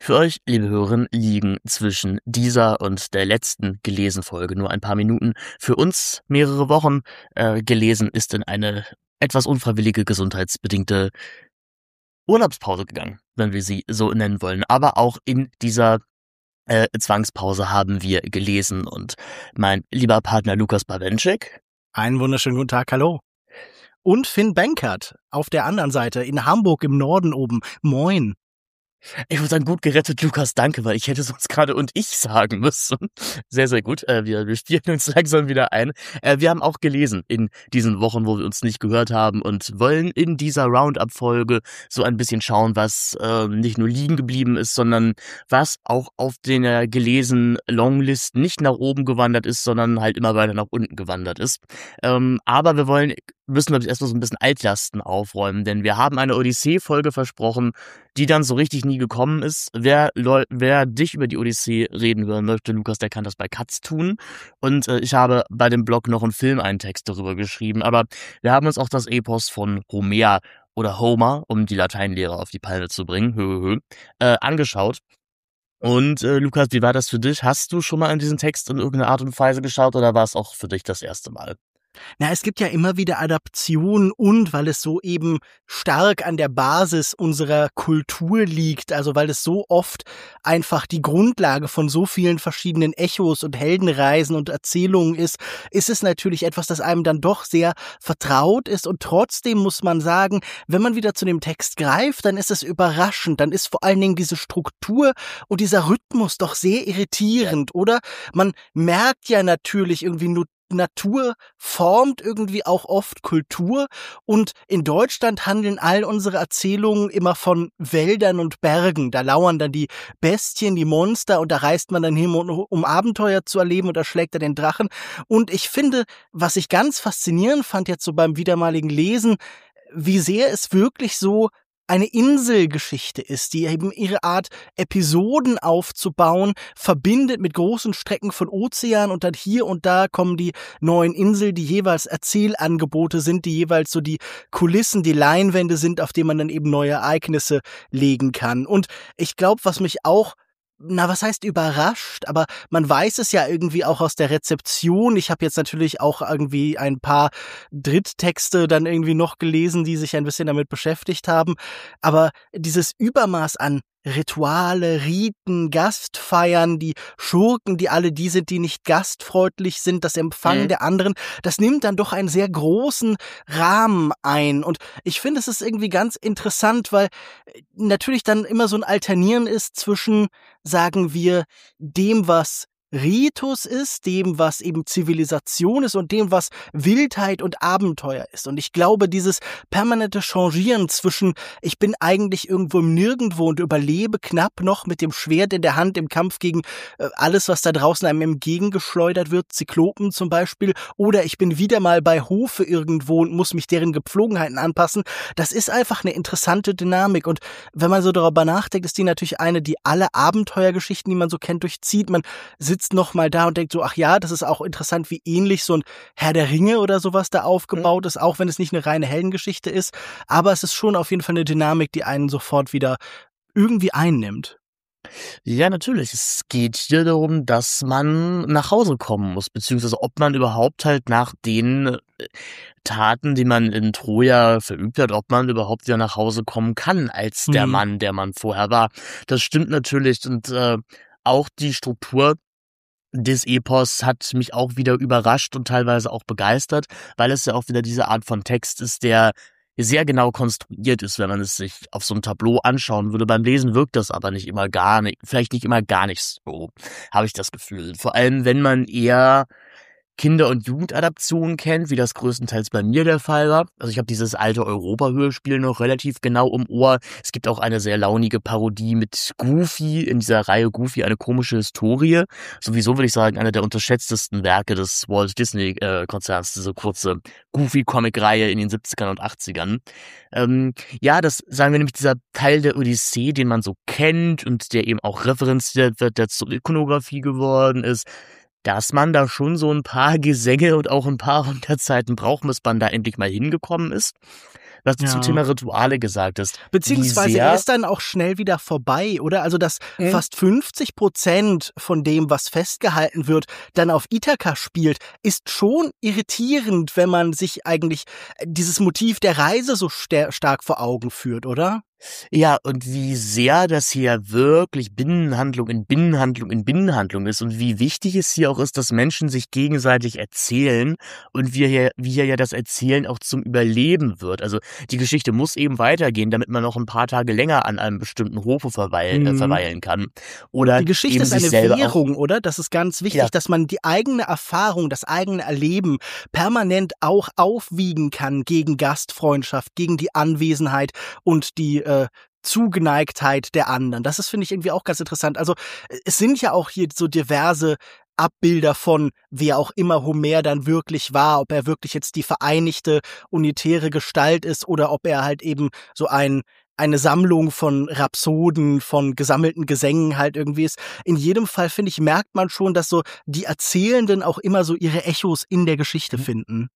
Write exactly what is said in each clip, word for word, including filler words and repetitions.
Für euch, liebe Hörerinnen, liegen zwischen dieser und der letzten gelesen Folge nur ein paar Minuten. Für uns mehrere Wochen. Äh, gelesen ist in eine etwas unfreiwillige, gesundheitsbedingte Urlaubspause gegangen, wenn wir sie so nennen wollen. Aber auch in dieser äh, Zwangspause haben wir gelesen und mein lieber Partner Lukas Bawenschik. Einen wunderschönen guten Tag, hallo. Und Finn Benkert auf der anderen Seite, in Hamburg im Norden oben. Moin. Ich würde sagen, gut gerettet, Lukas, danke, weil ich hätte sonst gerade und ich sagen müssen. Sehr, sehr gut. Äh, wir, wir spielen uns langsam wieder ein. Äh, wir haben auch gelesen in diesen Wochen, wo wir uns nicht gehört haben und wollen in dieser Roundup-Folge so ein bisschen schauen, was äh, nicht nur liegen geblieben ist, sondern was auch auf der gelesenen Longlist nicht nach oben gewandert ist, sondern halt immer weiter nach unten gewandert ist. Ähm, aber wir wollen müssen, glaube ich, erstmal so ein bisschen Altlasten aufräumen, denn wir haben eine Odyssee-Folge versprochen, die dann so richtig nie gekommen ist. Wer, Leu- wer dich über die Odyssee reden hören möchte, Lukas, der kann das bei Katz tun. Und äh, ich habe bei dem Blog noch einen Film, einen Text darüber geschrieben. Aber wir haben uns auch das Epos von Homer oder Homer, um die Lateinlehrer auf die Palme zu bringen, hö, hö, hö, äh, angeschaut. Und äh, Lukas, wie war das für dich? Hast du schon mal in diesen Text in irgendeiner Art und Weise geschaut oder war es auch für dich das erste Mal? Na, es gibt ja immer wieder Adaptionen und weil es so eben stark an der Basis unserer Kultur liegt, also weil es so oft einfach die Grundlage von so vielen verschiedenen Echos und Heldenreisen und Erzählungen ist, ist es natürlich etwas, das einem dann doch sehr vertraut ist und trotzdem muss man sagen, wenn man wieder zu dem Text greift, dann ist es überraschend, dann ist vor allen Dingen diese Struktur und dieser Rhythmus doch sehr irritierend, oder? Man merkt ja natürlich irgendwie nur Natur formt irgendwie auch oft Kultur und in Deutschland handeln all unsere Erzählungen immer von Wäldern und Bergen. Da lauern dann die Bestien, die Monster und da reist man dann hin, um Abenteuer zu erleben und erschlägt er den Drachen. Und ich finde, was ich ganz faszinierend fand jetzt so beim wiedermaligen Lesen, wie sehr es wirklich so eine Inselgeschichte ist, die eben ihre Art, Episoden aufzubauen, verbindet mit großen Strecken von Ozean und dann hier und da kommen die neuen Inseln, die jeweils Erzählangebote sind, die jeweils so die Kulissen, die Leinwände sind, auf denen man dann eben neue Ereignisse legen kann. Und ich glaube, was mich auch na, was heißt überrascht? Aber man weiß es ja irgendwie auch aus der Rezeption. Ich habe jetzt natürlich auch irgendwie ein paar Dritttexte dann irgendwie noch gelesen, die sich ein bisschen damit beschäftigt haben. Aber dieses Übermaß an Rituale, Riten, Gastfeiern, die Schurken, die alle die sind, die nicht gastfreundlich sind, das Empfangen Mhm. der anderen, das nimmt dann doch einen sehr großen Rahmen ein. Und ich finde, es ist irgendwie ganz interessant, weil natürlich dann immer so ein Alternieren ist zwischen, sagen wir, dem, was Ritus ist, dem, was eben Zivilisation ist und dem, was Wildheit und Abenteuer ist. Und ich glaube, dieses permanente Changieren zwischen, ich bin eigentlich irgendwo im Nirgendwo und überlebe knapp noch mit dem Schwert in der Hand im Kampf gegen äh, alles, was da draußen einem entgegengeschleudert wird, Zyklopen zum Beispiel, oder ich bin wieder mal bei Hofe irgendwo und muss mich deren Gepflogenheiten anpassen. Das ist einfach eine interessante Dynamik. Und wenn man so darüber nachdenkt, ist die natürlich eine, die alle Abenteuergeschichten, die man so kennt, durchzieht. Man sitzt noch mal da und denkt so, ach ja, das ist auch interessant, wie ähnlich so ein Herr der Ringe oder sowas da aufgebaut ist, auch wenn es nicht eine reine Heldengeschichte ist. Aber es ist schon auf jeden Fall eine Dynamik, die einen sofort wieder irgendwie einnimmt. Ja, natürlich. Es geht hier darum, dass man nach Hause kommen muss, beziehungsweise ob man überhaupt halt nach den äh, Taten, die man in Troja verübt hat, ob man überhaupt wieder nach Hause kommen kann als der Mhm. Mann, der man vorher war. Das stimmt natürlich und äh, auch die Struktur des Epos hat mich auch wieder überrascht und teilweise auch begeistert, weil es ja auch wieder diese Art von Text ist, der sehr genau konstruiert ist, wenn man es sich auf so einem Tableau anschauen würde. Beim Lesen wirkt das aber nicht immer gar nicht, vielleicht nicht immer gar nicht so, habe ich das Gefühl. Vor allem, wenn man eher Kinder- und Jugendadaptionen kennt, wie das größtenteils bei mir der Fall war. Also ich habe dieses alte Europa-Hörspiel noch relativ genau im Ohr. Es gibt auch eine sehr launige Parodie mit Goofy, in dieser Reihe Goofy, eine komische Historie. Sowieso würde ich sagen, eine der unterschätztesten Werke des Walt Disney-Konzerns, diese kurze Goofy-Comic-Reihe in den siebzigern und achtzigern. Ähm, ja, das sagen wir nämlich dieser Teil der Odyssee, den man so kennt und der eben auch referenziert wird, der zur Ikonografie geworden ist, dass man da schon so ein paar Gesänge und auch ein paar Unterzeiten braucht, bis man da endlich mal hingekommen ist. was du Ja. zum Thema Rituale gesagt hast. Beziehungsweise wie sehr, er ist dann auch schnell wieder vorbei, oder? Also, dass Mhm. fast fünfzig Prozent von dem, was festgehalten wird, dann auf Ithaka spielt, ist schon irritierend, wenn man sich eigentlich äh, dieses Motiv der Reise so ster- stark vor Augen führt, oder? Ja, und wie sehr das hier wirklich Binnenhandlung in Binnenhandlung in Binnenhandlung ist und wie wichtig es hier auch ist, dass Menschen sich gegenseitig erzählen und wie hier, wie hier ja das Erzählen auch zum Überleben wird. Also die Geschichte muss eben weitergehen, damit man noch ein paar Tage länger an einem bestimmten Hofe verweil, äh, Mhm. verweilen kann. Oder Die Geschichte eben ist sich eine selber auch Währung, oder? Das ist ganz wichtig, Ja. dass man die eigene Erfahrung, das eigene Erleben permanent auch aufwiegen kann gegen Gastfreundschaft, gegen die Anwesenheit und die äh, Zugeneigtheit der anderen. Das ist, finde ich, irgendwie auch ganz interessant. Also äh, es sind ja auch hier so diverse Abbilder von, wer auch immer Homer dann wirklich war, ob er wirklich jetzt die vereinigte, unitäre Gestalt ist oder ob er halt eben so ein eine Sammlung von Rhapsoden, von gesammelten Gesängen halt irgendwie ist. In jedem Fall, finde ich, merkt man schon, dass so die Erzählenden auch immer so ihre Echos in der Geschichte Mhm. finden.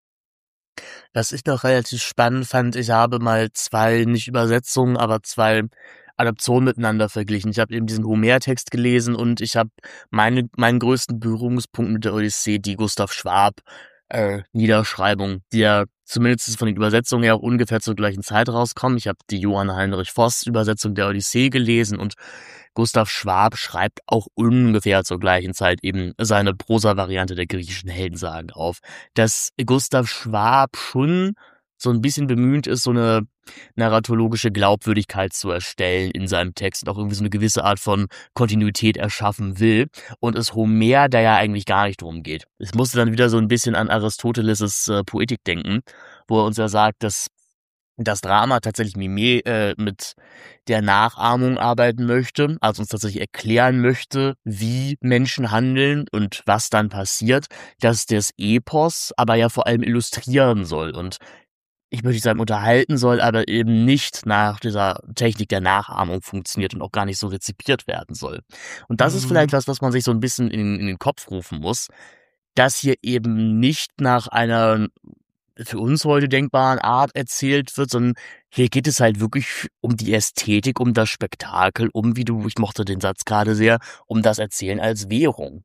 Was ich noch relativ spannend fand, ich habe mal zwei, nicht Übersetzungen, aber zwei Adaptionen miteinander verglichen. Ich habe eben diesen Homer-Text gelesen und ich habe meine, meinen größten Berührungspunkt mit der Odyssee, die Gustav Schwab äh, Niederschreibung, die ja zumindest von den Übersetzungen her auch ungefähr zur gleichen Zeit rauskommen. Ich habe die Johann Heinrich Voss Übersetzung der Odyssee gelesen und Gustav Schwab schreibt auch ungefähr zur gleichen Zeit eben seine Prosa-Variante der griechischen Heldensagen auf. Dass Gustav Schwab schon so ein bisschen bemüht ist, so eine narratologische Glaubwürdigkeit zu erstellen in seinem Text und auch irgendwie so eine gewisse Art von Kontinuität erschaffen will. Und es Homer da ja eigentlich gar nicht drum geht. Ich musste dann wieder so ein bisschen an Aristoteles' äh, Poetik denken, wo er uns ja sagt, dass das Drama tatsächlich Mime, äh, mit der Nachahmung arbeiten möchte, also uns tatsächlich erklären möchte, wie Menschen handeln und was dann passiert, dass das Epos aber ja vor allem illustrieren soll und ich möchte nicht sagen unterhalten soll, aber eben nicht nach dieser Technik der Nachahmung funktioniert und auch gar nicht so rezipiert werden soll. Und das ist Mhm. vielleicht was, was man sich so ein bisschen in, in den Kopf rufen muss, dass hier eben nicht nach einer für uns heute denkbaren Art erzählt wird, sondern hier geht es halt wirklich um die Ästhetik, um das Spektakel, um, wie du, ich mochte den Satz gerade sehr, um das Erzählen als Währung.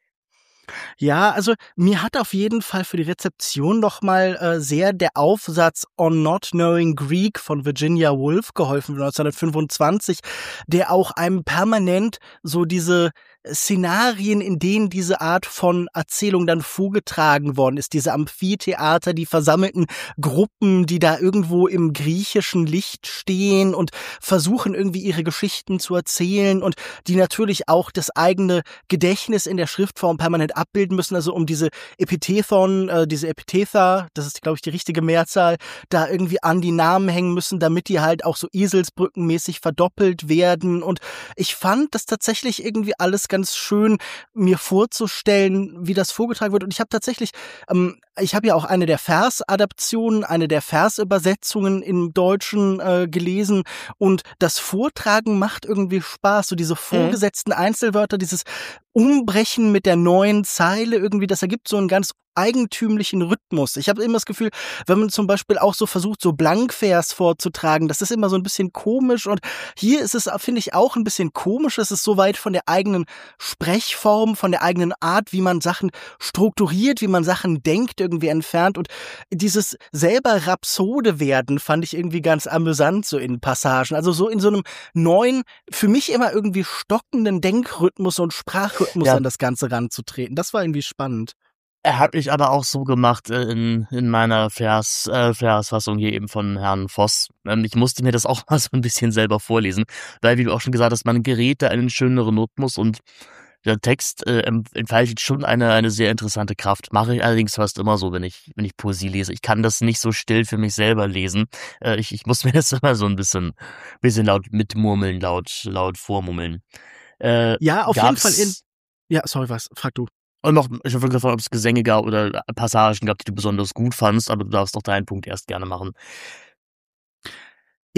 Ja, also mir hat auf jeden Fall für die Rezeption noch mal äh, sehr der Aufsatz On Not Knowing Greek von Virginia Woolf geholfen, neunzehnhundertfünfundzwanzig, der auch einem permanent so diese Szenarien, in denen diese Art von Erzählung dann vorgetragen worden ist, diese Amphitheater, die versammelten Gruppen, die da irgendwo im griechischen Licht stehen und versuchen irgendwie ihre Geschichten zu erzählen und die natürlich auch das eigene Gedächtnis in der Schriftform permanent abbilden müssen, also um diese Epithethon, äh, diese Epithetha, das ist, glaube ich, die richtige Mehrzahl, da irgendwie an die Namen hängen müssen, damit die halt auch so eselsbrückenmäßig verdoppelt werden. Und ich fand das tatsächlich irgendwie alles ganz schön, mir vorzustellen, wie das vorgetragen wird. Und ich habe tatsächlich, ähm, ich habe ja auch eine der Versadaptionen, eine der Versübersetzungen im Deutschen äh, gelesen. Und das Vortragen macht irgendwie Spaß. So diese vorgesetzten Einzelwörter, dieses Umbrechen mit der neuen Zeile irgendwie, das ergibt so einen ganz eigentümlichen Rhythmus. Ich habe immer das Gefühl, wenn man zum Beispiel auch so versucht, so Blankvers vorzutragen, das ist immer so ein bisschen komisch und hier ist es, finde ich, auch ein bisschen komisch. Es ist so weit von der eigenen Sprechform, von der eigenen Art, wie man Sachen strukturiert, wie man Sachen denkt, irgendwie entfernt und dieses selber Rhapsode werden fand ich irgendwie ganz amüsant so in Passagen. Also so in so einem neuen, für mich immer irgendwie stockenden Denkrhythmus und Sprachrhythmus Ja. an das Ganze ranzutreten. Das war irgendwie spannend. Habe ich aber auch so gemacht äh, in, in meiner Vers, äh, Versfassung hier eben von Herrn Voss. Ähm, ich musste mir das auch mal so ein bisschen selber vorlesen, weil, wie du auch schon gesagt hast, man gerät da in einen schöneren Rhythmus und der Text äh, entfaltet schon eine, eine sehr interessante Kraft. Mache ich allerdings fast immer so, wenn ich, wenn ich Poesie lese. Ich kann das nicht so still für mich selber lesen. Äh, ich, ich muss mir das immer so ein bisschen, bisschen laut mitmurmeln, laut, laut vormummeln. Äh, Ja, auf jeden Fall in. gab's- Ja, sorry, was? Frag du. Und noch, ich habe gefragt, ob es Gesänge gab oder Passagen gab, die du besonders gut fandst, aber du darfst doch deinen Punkt erst gerne machen.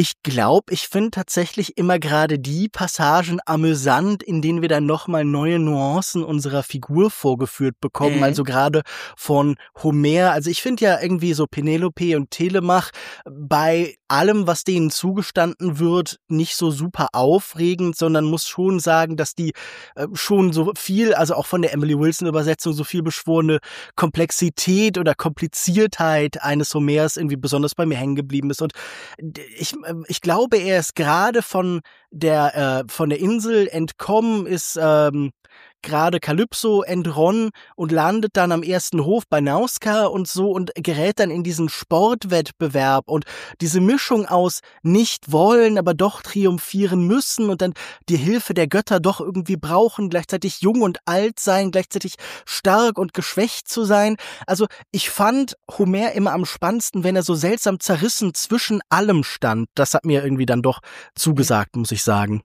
Ich glaube, ich finde tatsächlich immer gerade die Passagen amüsant, in denen wir dann nochmal neue Nuancen unserer Figur vorgeführt bekommen. Mhm. Also gerade von Homer. Also ich finde ja irgendwie so Penelope und Telemach bei allem, was denen zugestanden wird, nicht so super aufregend, sondern muss schon sagen, dass die äh, schon so viel, also auch von der Emily Wilson-Übersetzung, so viel beschworene Komplexität oder Kompliziertheit eines Homers irgendwie besonders bei mir hängen geblieben ist. Und ich, ich glaube, er ist gerade von der äh, von der Insel entkommen, ist ähm, gerade Kalypso entronnen und landet dann am ersten Hof bei Nausicaa und so und gerät dann in diesen Sportwettbewerb und diese Mischung aus nicht wollen, aber doch triumphieren müssen und dann die Hilfe der Götter doch irgendwie brauchen, gleichzeitig jung und alt sein, gleichzeitig stark und geschwächt zu sein. Also ich fand Homer immer am spannendsten, wenn er so seltsam zerrissen zwischen allem stand. Das hat mir irgendwie dann doch zugesagt, muss ich sagen.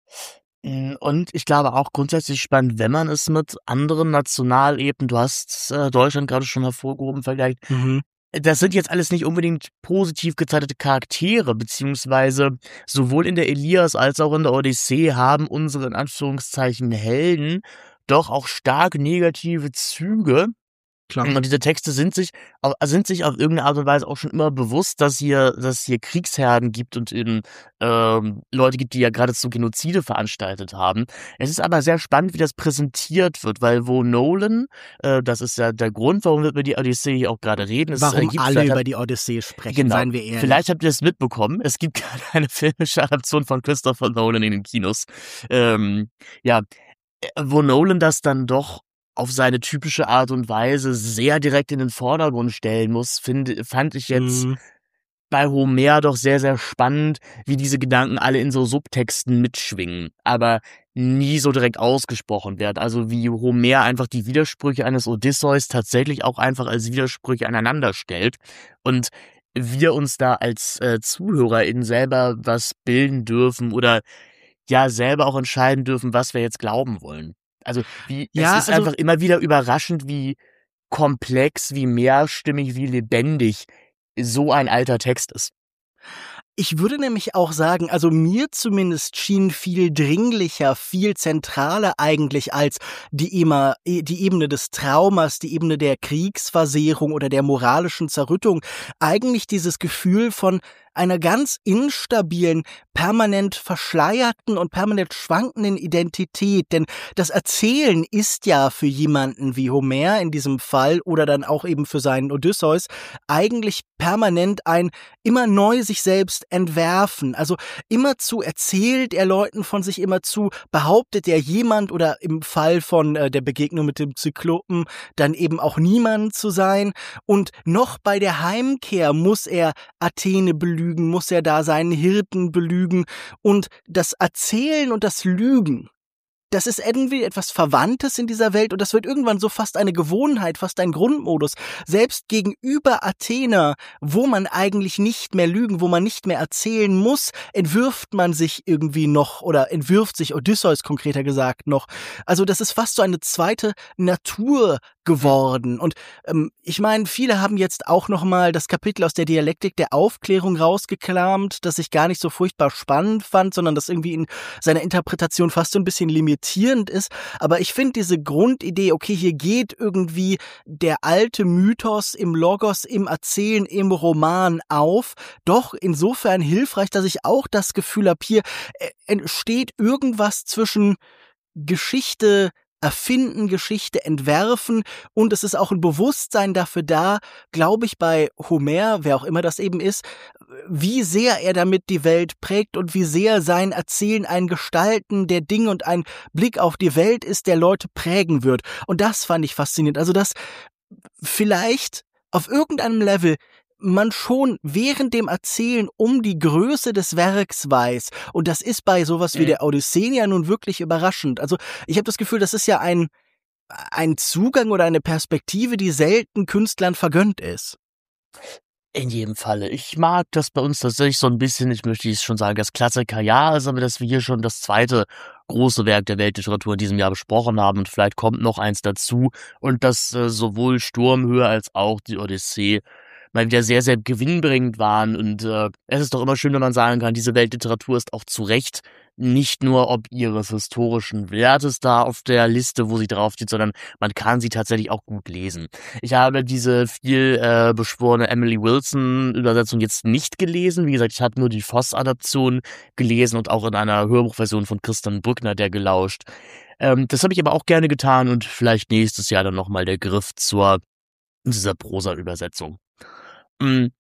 Und ich glaube auch grundsätzlich spannend, wenn man es mit anderen Nationalebenen, du hast äh, Deutschland gerade schon hervorgehoben, vergleicht. Mhm. Das sind jetzt alles nicht unbedingt positiv gezeichnete Charaktere, beziehungsweise sowohl in der Ilias als auch in der Odyssee haben unsere in Anführungszeichen Helden doch auch stark negative Züge. Klar. Und diese Texte sind sich, au- sind sich auf irgendeine Art und Weise auch schon immer bewusst, dass hier, dass hier Kriegsherden gibt und eben ähm, Leute gibt, die ja geradezu Genozide veranstaltet haben. Es ist aber sehr spannend, wie das präsentiert wird, weil wo Nolan, äh, das ist ja der Grund, warum wir über die Odyssee hier auch gerade reden. Es, äh, Warum gibt, alle vielleicht über habt- die Odyssee sprechen, Genau. seien wir ehrlich. Vielleicht habt ihr es mitbekommen. Es gibt gerade eine filmische Adaption von Christopher Nolan in den Kinos. Ähm, ja, äh, wo Nolan das dann doch auf seine typische Art und Weise sehr direkt in den Vordergrund stellen muss, finde, fand ich jetzt Mhm. bei Homer doch sehr, sehr spannend, wie diese Gedanken alle in so Subtexten mitschwingen, aber nie so direkt ausgesprochen werden. Also wie Homer einfach die Widersprüche eines Odysseus tatsächlich auch einfach als Widersprüche aneinander stellt und wir uns da als äh, ZuhörerInnen selber was bilden dürfen oder ja selber auch entscheiden dürfen, was wir jetzt glauben wollen. Also wie Ja, es ist also einfach immer wieder überraschend, wie komplex, wie mehrstimmig, wie lebendig so ein alter Text ist. ich würde nämlich auch sagen, also mir zumindest schien viel dringlicher, viel zentraler eigentlich als die, Ema, die Ebene des Traumas, die Ebene der Kriegsversehrung oder der moralischen Zerrüttung, eigentlich dieses Gefühl von einer ganz instabilen, permanent verschleierten und permanent schwankenden Identität. Denn das Erzählen ist ja für jemanden wie Homer in diesem Fall oder dann auch eben für seinen Odysseus eigentlich permanent ein immer neu sich selbst entwerfen. Also immerzu erzählt er Leuten von sich, immerzu behauptet er jemand oder im Fall von äh, der Begegnung mit dem Zyklopen dann eben auch niemand zu sein. Und noch bei der Heimkehr muss er Athene belügen, muss er da seinen Hirten belügen. Und das Erzählen und das Lügen, das ist irgendwie etwas Verwandtes in dieser Welt und das wird irgendwann so fast eine Gewohnheit, fast ein Grundmodus. Selbst gegenüber Athena, wo man eigentlich nicht mehr lügen, wo man nicht mehr erzählen muss, entwirft man sich irgendwie noch oder entwirft sich Odysseus konkreter gesagt noch. Also das ist fast so eine zweite Natur geworden. Und ähm, ich meine, viele haben jetzt auch nochmal das Kapitel aus der Dialektik der Aufklärung rausgekramt, das ich gar nicht so furchtbar spannend fand, sondern das irgendwie in seiner Interpretation fast so ein bisschen limitierend ist. Aber ich finde diese Grundidee, okay, hier geht irgendwie der alte Mythos im Logos, im Erzählen, im Roman auf, doch insofern hilfreich, dass ich auch das Gefühl habe, hier äh, entsteht irgendwas zwischen Geschichte erfinden, Geschichte entwerfen und es ist auch ein Bewusstsein dafür da, glaube ich, bei Homer, wer auch immer das eben ist, wie sehr er damit die Welt prägt und wie sehr sein Erzählen ein Gestalten der Dinge und ein Blick auf die Welt ist, der Leute prägen wird. Und das fand ich faszinierend. Also, dass vielleicht auf irgendeinem Level man schon während dem Erzählen um die Größe des Werks weiß. Und das ist bei sowas wie Mhm. der Odyssee ja nun wirklich überraschend. Also ich habe das Gefühl, das ist ja ein, ein Zugang oder eine Perspektive, die selten Künstlern vergönnt ist. In jedem Falle. Ich mag das bei uns tatsächlich so ein bisschen, ich möchte jetzt schon sagen, das Klassiker ja ist, aber dass wir hier schon das zweite große Werk der Weltliteratur in diesem Jahr besprochen haben und vielleicht kommt noch eins dazu und dass äh, sowohl Sturmhöhe als auch die Odyssee mal wieder sehr, sehr gewinnbringend waren. Und äh, es ist doch immer schön, wenn man sagen kann, diese Weltliteratur ist auch zu Recht nicht nur ob ihres historischen Wertes da auf der Liste, wo sie draufsteht, sondern man kann sie tatsächlich auch gut lesen. Ich habe diese viel äh, beschworene Emily Wilson-Übersetzung jetzt nicht gelesen. Wie gesagt, ich habe nur die Voss-Adaption gelesen und auch in einer Hörbuchversion von Christian Brückner der gelauscht. Ähm, das habe ich aber auch gerne getan und vielleicht nächstes Jahr dann nochmal der Griff zur dieser Prosa-Übersetzung. Mhm.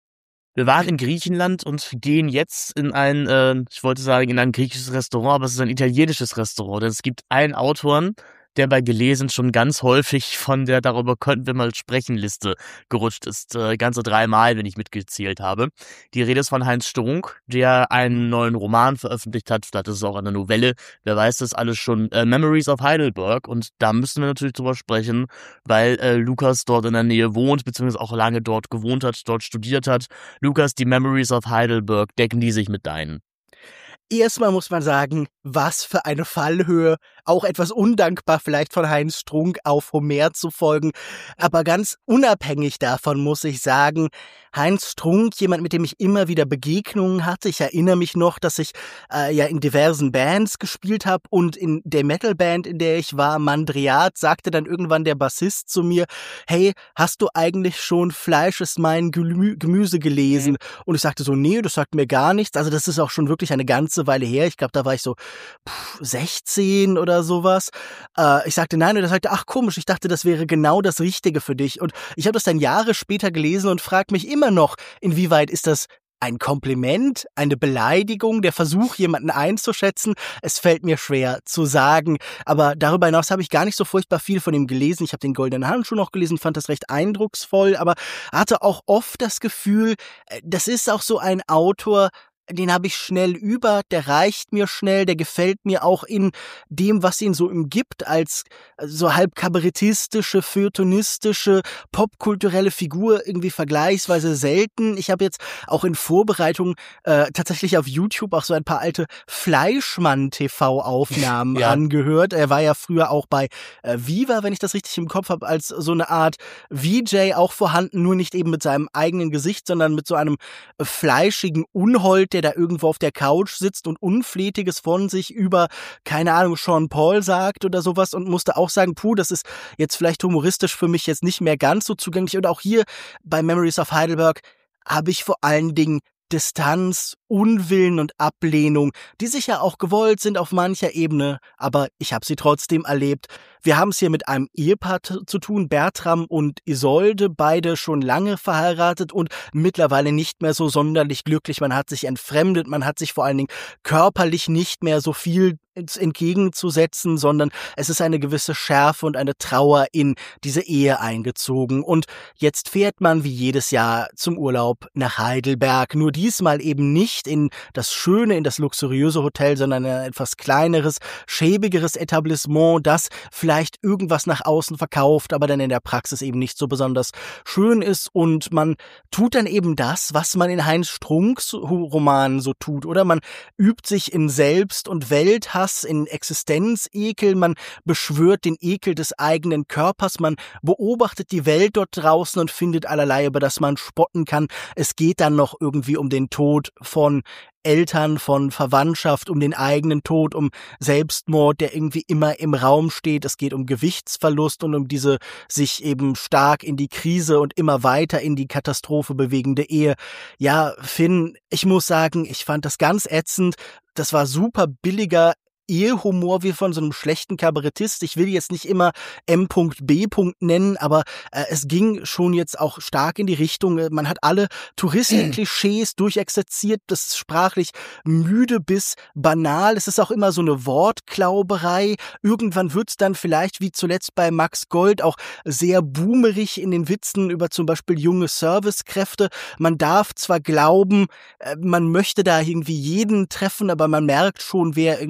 Wir waren in Griechenland und gehen jetzt in ein, äh, ich wollte sagen, in ein griechisches Restaurant, aber es ist ein italienisches Restaurant. Denn es gibt einen Autoren, der bei Gelesen schon ganz häufig von der Darüber könnten wir mal sprechen Liste gerutscht ist. Äh, ganze dreimal, wenn ich mitgezählt habe. Die Rede ist von Heinz Strunk, der einen neuen Roman veröffentlicht hat. Vielleicht ist es auch eine Novelle. Wer weiß das alles schon. Äh, Memories of Heidelberg. Und da müssen wir natürlich drüber sprechen, weil äh, Lukas dort in der Nähe wohnt, beziehungsweise auch lange dort gewohnt hat, dort studiert hat. Lukas, die Memories of Heidelberg, decken die sich mit deinen? Erstmal muss man sagen, was für eine Fallhöhe, auch etwas undankbar vielleicht von Heinz Strunk auf Homer zu folgen, aber ganz unabhängig davon muss ich sagen, Heinz Strunk, jemand, mit dem ich immer wieder Begegnungen hatte. Ich erinnere mich noch, dass ich äh, ja in diversen Bands gespielt habe und in der Metalband, in der ich war, Mandriat, sagte dann irgendwann der Bassist zu mir, hey, hast du eigentlich schon Fleisch ist mein Gemü- Gemüse gelesen? Mhm. Und ich sagte so, nee, das sagt mir gar nichts. Also das ist auch schon wirklich eine ganze Weile her. Ich glaube, da war ich so pff, sechzehn oder sowas. Äh, ich sagte nein und er sagte, ach komisch, ich dachte, das wäre genau das Richtige für dich. Und ich habe das dann Jahre später gelesen und frage mich immer noch, inwieweit ist das ein Kompliment, eine Beleidigung, der Versuch, jemanden einzuschätzen. Es fällt mir schwer zu sagen, aber darüber hinaus habe ich gar nicht so furchtbar viel von ihm gelesen. Ich habe den Goldenen Handschuh noch gelesen, fand das recht eindrucksvoll, aber hatte auch oft das Gefühl, das ist auch so ein Autor, den habe ich schnell über, der reicht mir schnell, der gefällt mir auch in dem, was ihn so ihm gibt, als so halb kabarettistische, feuilletonistische, popkulturelle Figur irgendwie vergleichsweise selten. Ich habe jetzt auch in Vorbereitung äh, tatsächlich auf YouTube auch so ein paar alte Fleischmann-T V-Aufnahmen ja. angehört. Er war ja früher auch bei äh, Viva, wenn ich das richtig im Kopf habe, als so eine Art V J auch vorhanden, nur nicht eben mit seinem eigenen Gesicht, sondern mit so einem äh, fleischigen Unhold, der da irgendwo auf der Couch sitzt und Unflätiges von sich über, keine Ahnung, Sean Paul sagt oder sowas und musste auch sagen, puh, das ist jetzt vielleicht humoristisch für mich jetzt nicht mehr ganz so zugänglich. Und auch hier bei Memories of Heidelberg habe ich vor allen Dingen Distanz, Unwillen und Ablehnung, die sicher auch gewollt sind auf mancher Ebene, aber ich habe sie trotzdem erlebt. Wir haben es hier mit einem Ehepaar t- zu tun, Bertram und Isolde, beide schon lange verheiratet und mittlerweile nicht mehr so sonderlich glücklich. Man hat sich entfremdet, man hat sich vor allen Dingen körperlich nicht mehr so viel entgegenzusetzen, sondern es ist eine gewisse Schärfe und eine Trauer in diese Ehe eingezogen. Und jetzt fährt man wie jedes Jahr zum Urlaub nach Heidelberg, nur diesmal eben nicht in das schöne, in das luxuriöse Hotel, sondern in ein etwas kleineres, schäbigeres Etablissement, das vielleicht irgendwas nach außen verkauft, aber dann in der Praxis eben nicht so besonders schön ist. Und man tut dann eben das, was man in Heinz Strunks Romanen so tut, oder? Man übt sich in Selbst- und Welthass, in Existenzekel, man beschwört den Ekel des eigenen Körpers, man beobachtet die Welt dort draußen und findet allerlei, über das man spotten kann. Es geht dann noch irgendwie um den Tod von Eltern, von Verwandtschaft, um den eigenen Tod, um Selbstmord, der irgendwie immer im Raum steht. Es geht um Gewichtsverlust und um diese sich eben stark in die Krise und immer weiter in die Katastrophe bewegende Ehe. Ja, Finn, ich muss sagen, ich fand das ganz ätzend. Das war super billiger Ehehumor wie von so einem schlechten Kabarettist. Ich will jetzt nicht immer M B nennen, aber äh, es ging schon jetzt auch stark in die Richtung. Man hat alle Touristenklischees durchexerziert, das ist sprachlich müde bis banal. Es ist auch immer so eine Wortklauberei. Irgendwann wird's dann vielleicht, wie zuletzt bei Max Gold, auch sehr boomerig in den Witzen über zum Beispiel junge Servicekräfte. Man darf zwar glauben, äh, man möchte da irgendwie jeden treffen, aber man merkt schon, wer irgendwie stärker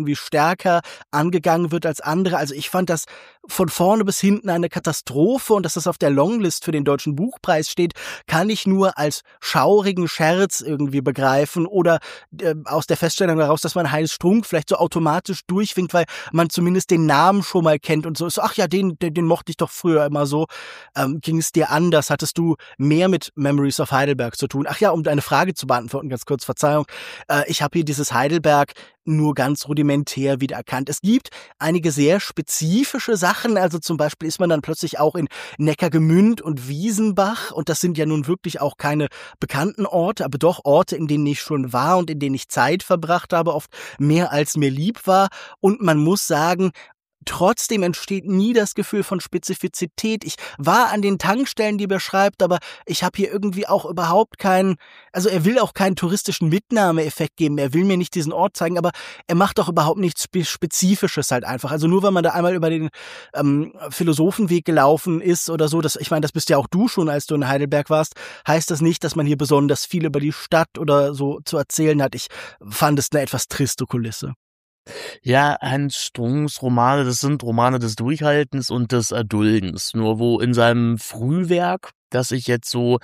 stärker angegangen wird als andere. Also ich fand das von vorne bis hinten eine Katastrophe, und dass das auf der Longlist für den Deutschen Buchpreis steht, kann ich nur als schaurigen Scherz irgendwie begreifen, oder äh, aus der Feststellung heraus, dass man Heinz Strunk vielleicht so automatisch durchwinkt, weil man zumindest den Namen schon mal kennt und so ist, ach ja, den, den, den mochte ich doch früher immer so. Ähm, ging es dir anders? Hattest du mehr mit Memories of Heidelberg zu tun? Ach ja, um deine Frage zu beantworten, ganz kurz, Verzeihung. Äh, ich habe hier dieses Heidelberg nur ganz rudimentär wiedererkannt. Es gibt einige sehr spezifische Sachen, also zum Beispiel ist man dann plötzlich auch in Neckargemünd und Wiesenbach, und das sind ja nun wirklich auch keine bekannten Orte, aber doch Orte, in denen ich schon war und in denen ich Zeit verbracht habe, oft mehr als mir lieb war, und man muss sagen, trotzdem entsteht nie das Gefühl von Spezifizität. Ich war an den Tankstellen, die er beschreibt, aber ich habe hier irgendwie auch überhaupt keinen, also er will auch keinen touristischen Mitnahmeeffekt geben, er will mir nicht diesen Ort zeigen, aber er macht auch überhaupt nichts Spezifisches halt einfach. Also nur, wenn man da einmal über den ähm, Philosophenweg gelaufen ist oder so, das, ich meine, das bist ja auch du schon, als du in Heidelberg warst, heißt das nicht, dass man hier besonders viel über die Stadt oder so zu erzählen hat. Ich fand es eine etwas triste Kulisse. Ja, Hans Strunks Romane, das sind Romane des Durchhaltens und des Erduldens. Nur wo in seinem Frühwerk, das ich jetzt so,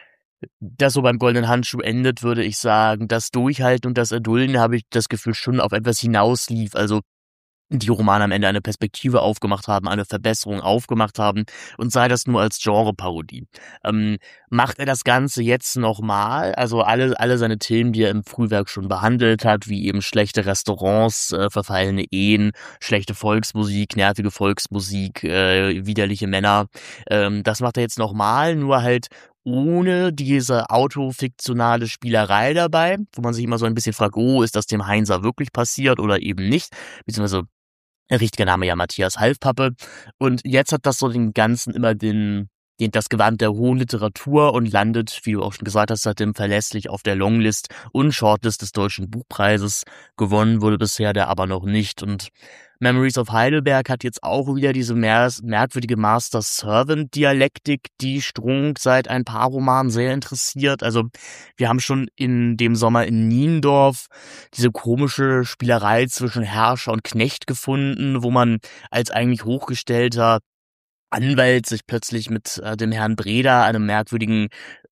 das so beim Goldenen Handschuh endet, würde ich sagen, das Durchhalten und das Erdulden, habe ich das Gefühl, schon auf etwas hinauslief. Also die Romane am Ende eine Perspektive aufgemacht haben, eine Verbesserung aufgemacht haben, und sei das nur als Genreparodie. Ähm, macht er das Ganze jetzt nochmal? Also alle alle seine Themen, die er im Frühwerk schon behandelt hat, wie eben schlechte Restaurants, äh, verfallene Ehen, schlechte Volksmusik, nervige Volksmusik, äh, widerliche Männer, ähm, das macht er jetzt nochmal, nur halt ohne diese autofiktionale Spielerei dabei, wo man sich immer so ein bisschen fragt, oh, ist das dem Heinzer wirklich passiert oder eben nicht? Beziehungsweise richtiger Name ja Matthias Halfpappe. Und jetzt hat das so den ganzen immer den, den das Gewand der hohen Literatur und landet, wie du auch schon gesagt hast, seitdem verlässlich auf der Longlist und Shortlist des Deutschen Buchpreises. Gewonnen wurde bisher der aber noch nicht. Und Memories of Heidelberg hat jetzt auch wieder diese mer- merkwürdige Master-Servant-Dialektik, die Strunk seit ein paar Romanen sehr interessiert. Also wir haben schon in dem Sommer in Niendorf diese komische Spielerei zwischen Herrscher und Knecht gefunden, wo man als eigentlich hochgestellter Anwalt sich plötzlich mit äh, dem Herrn Breda, einem merkwürdigen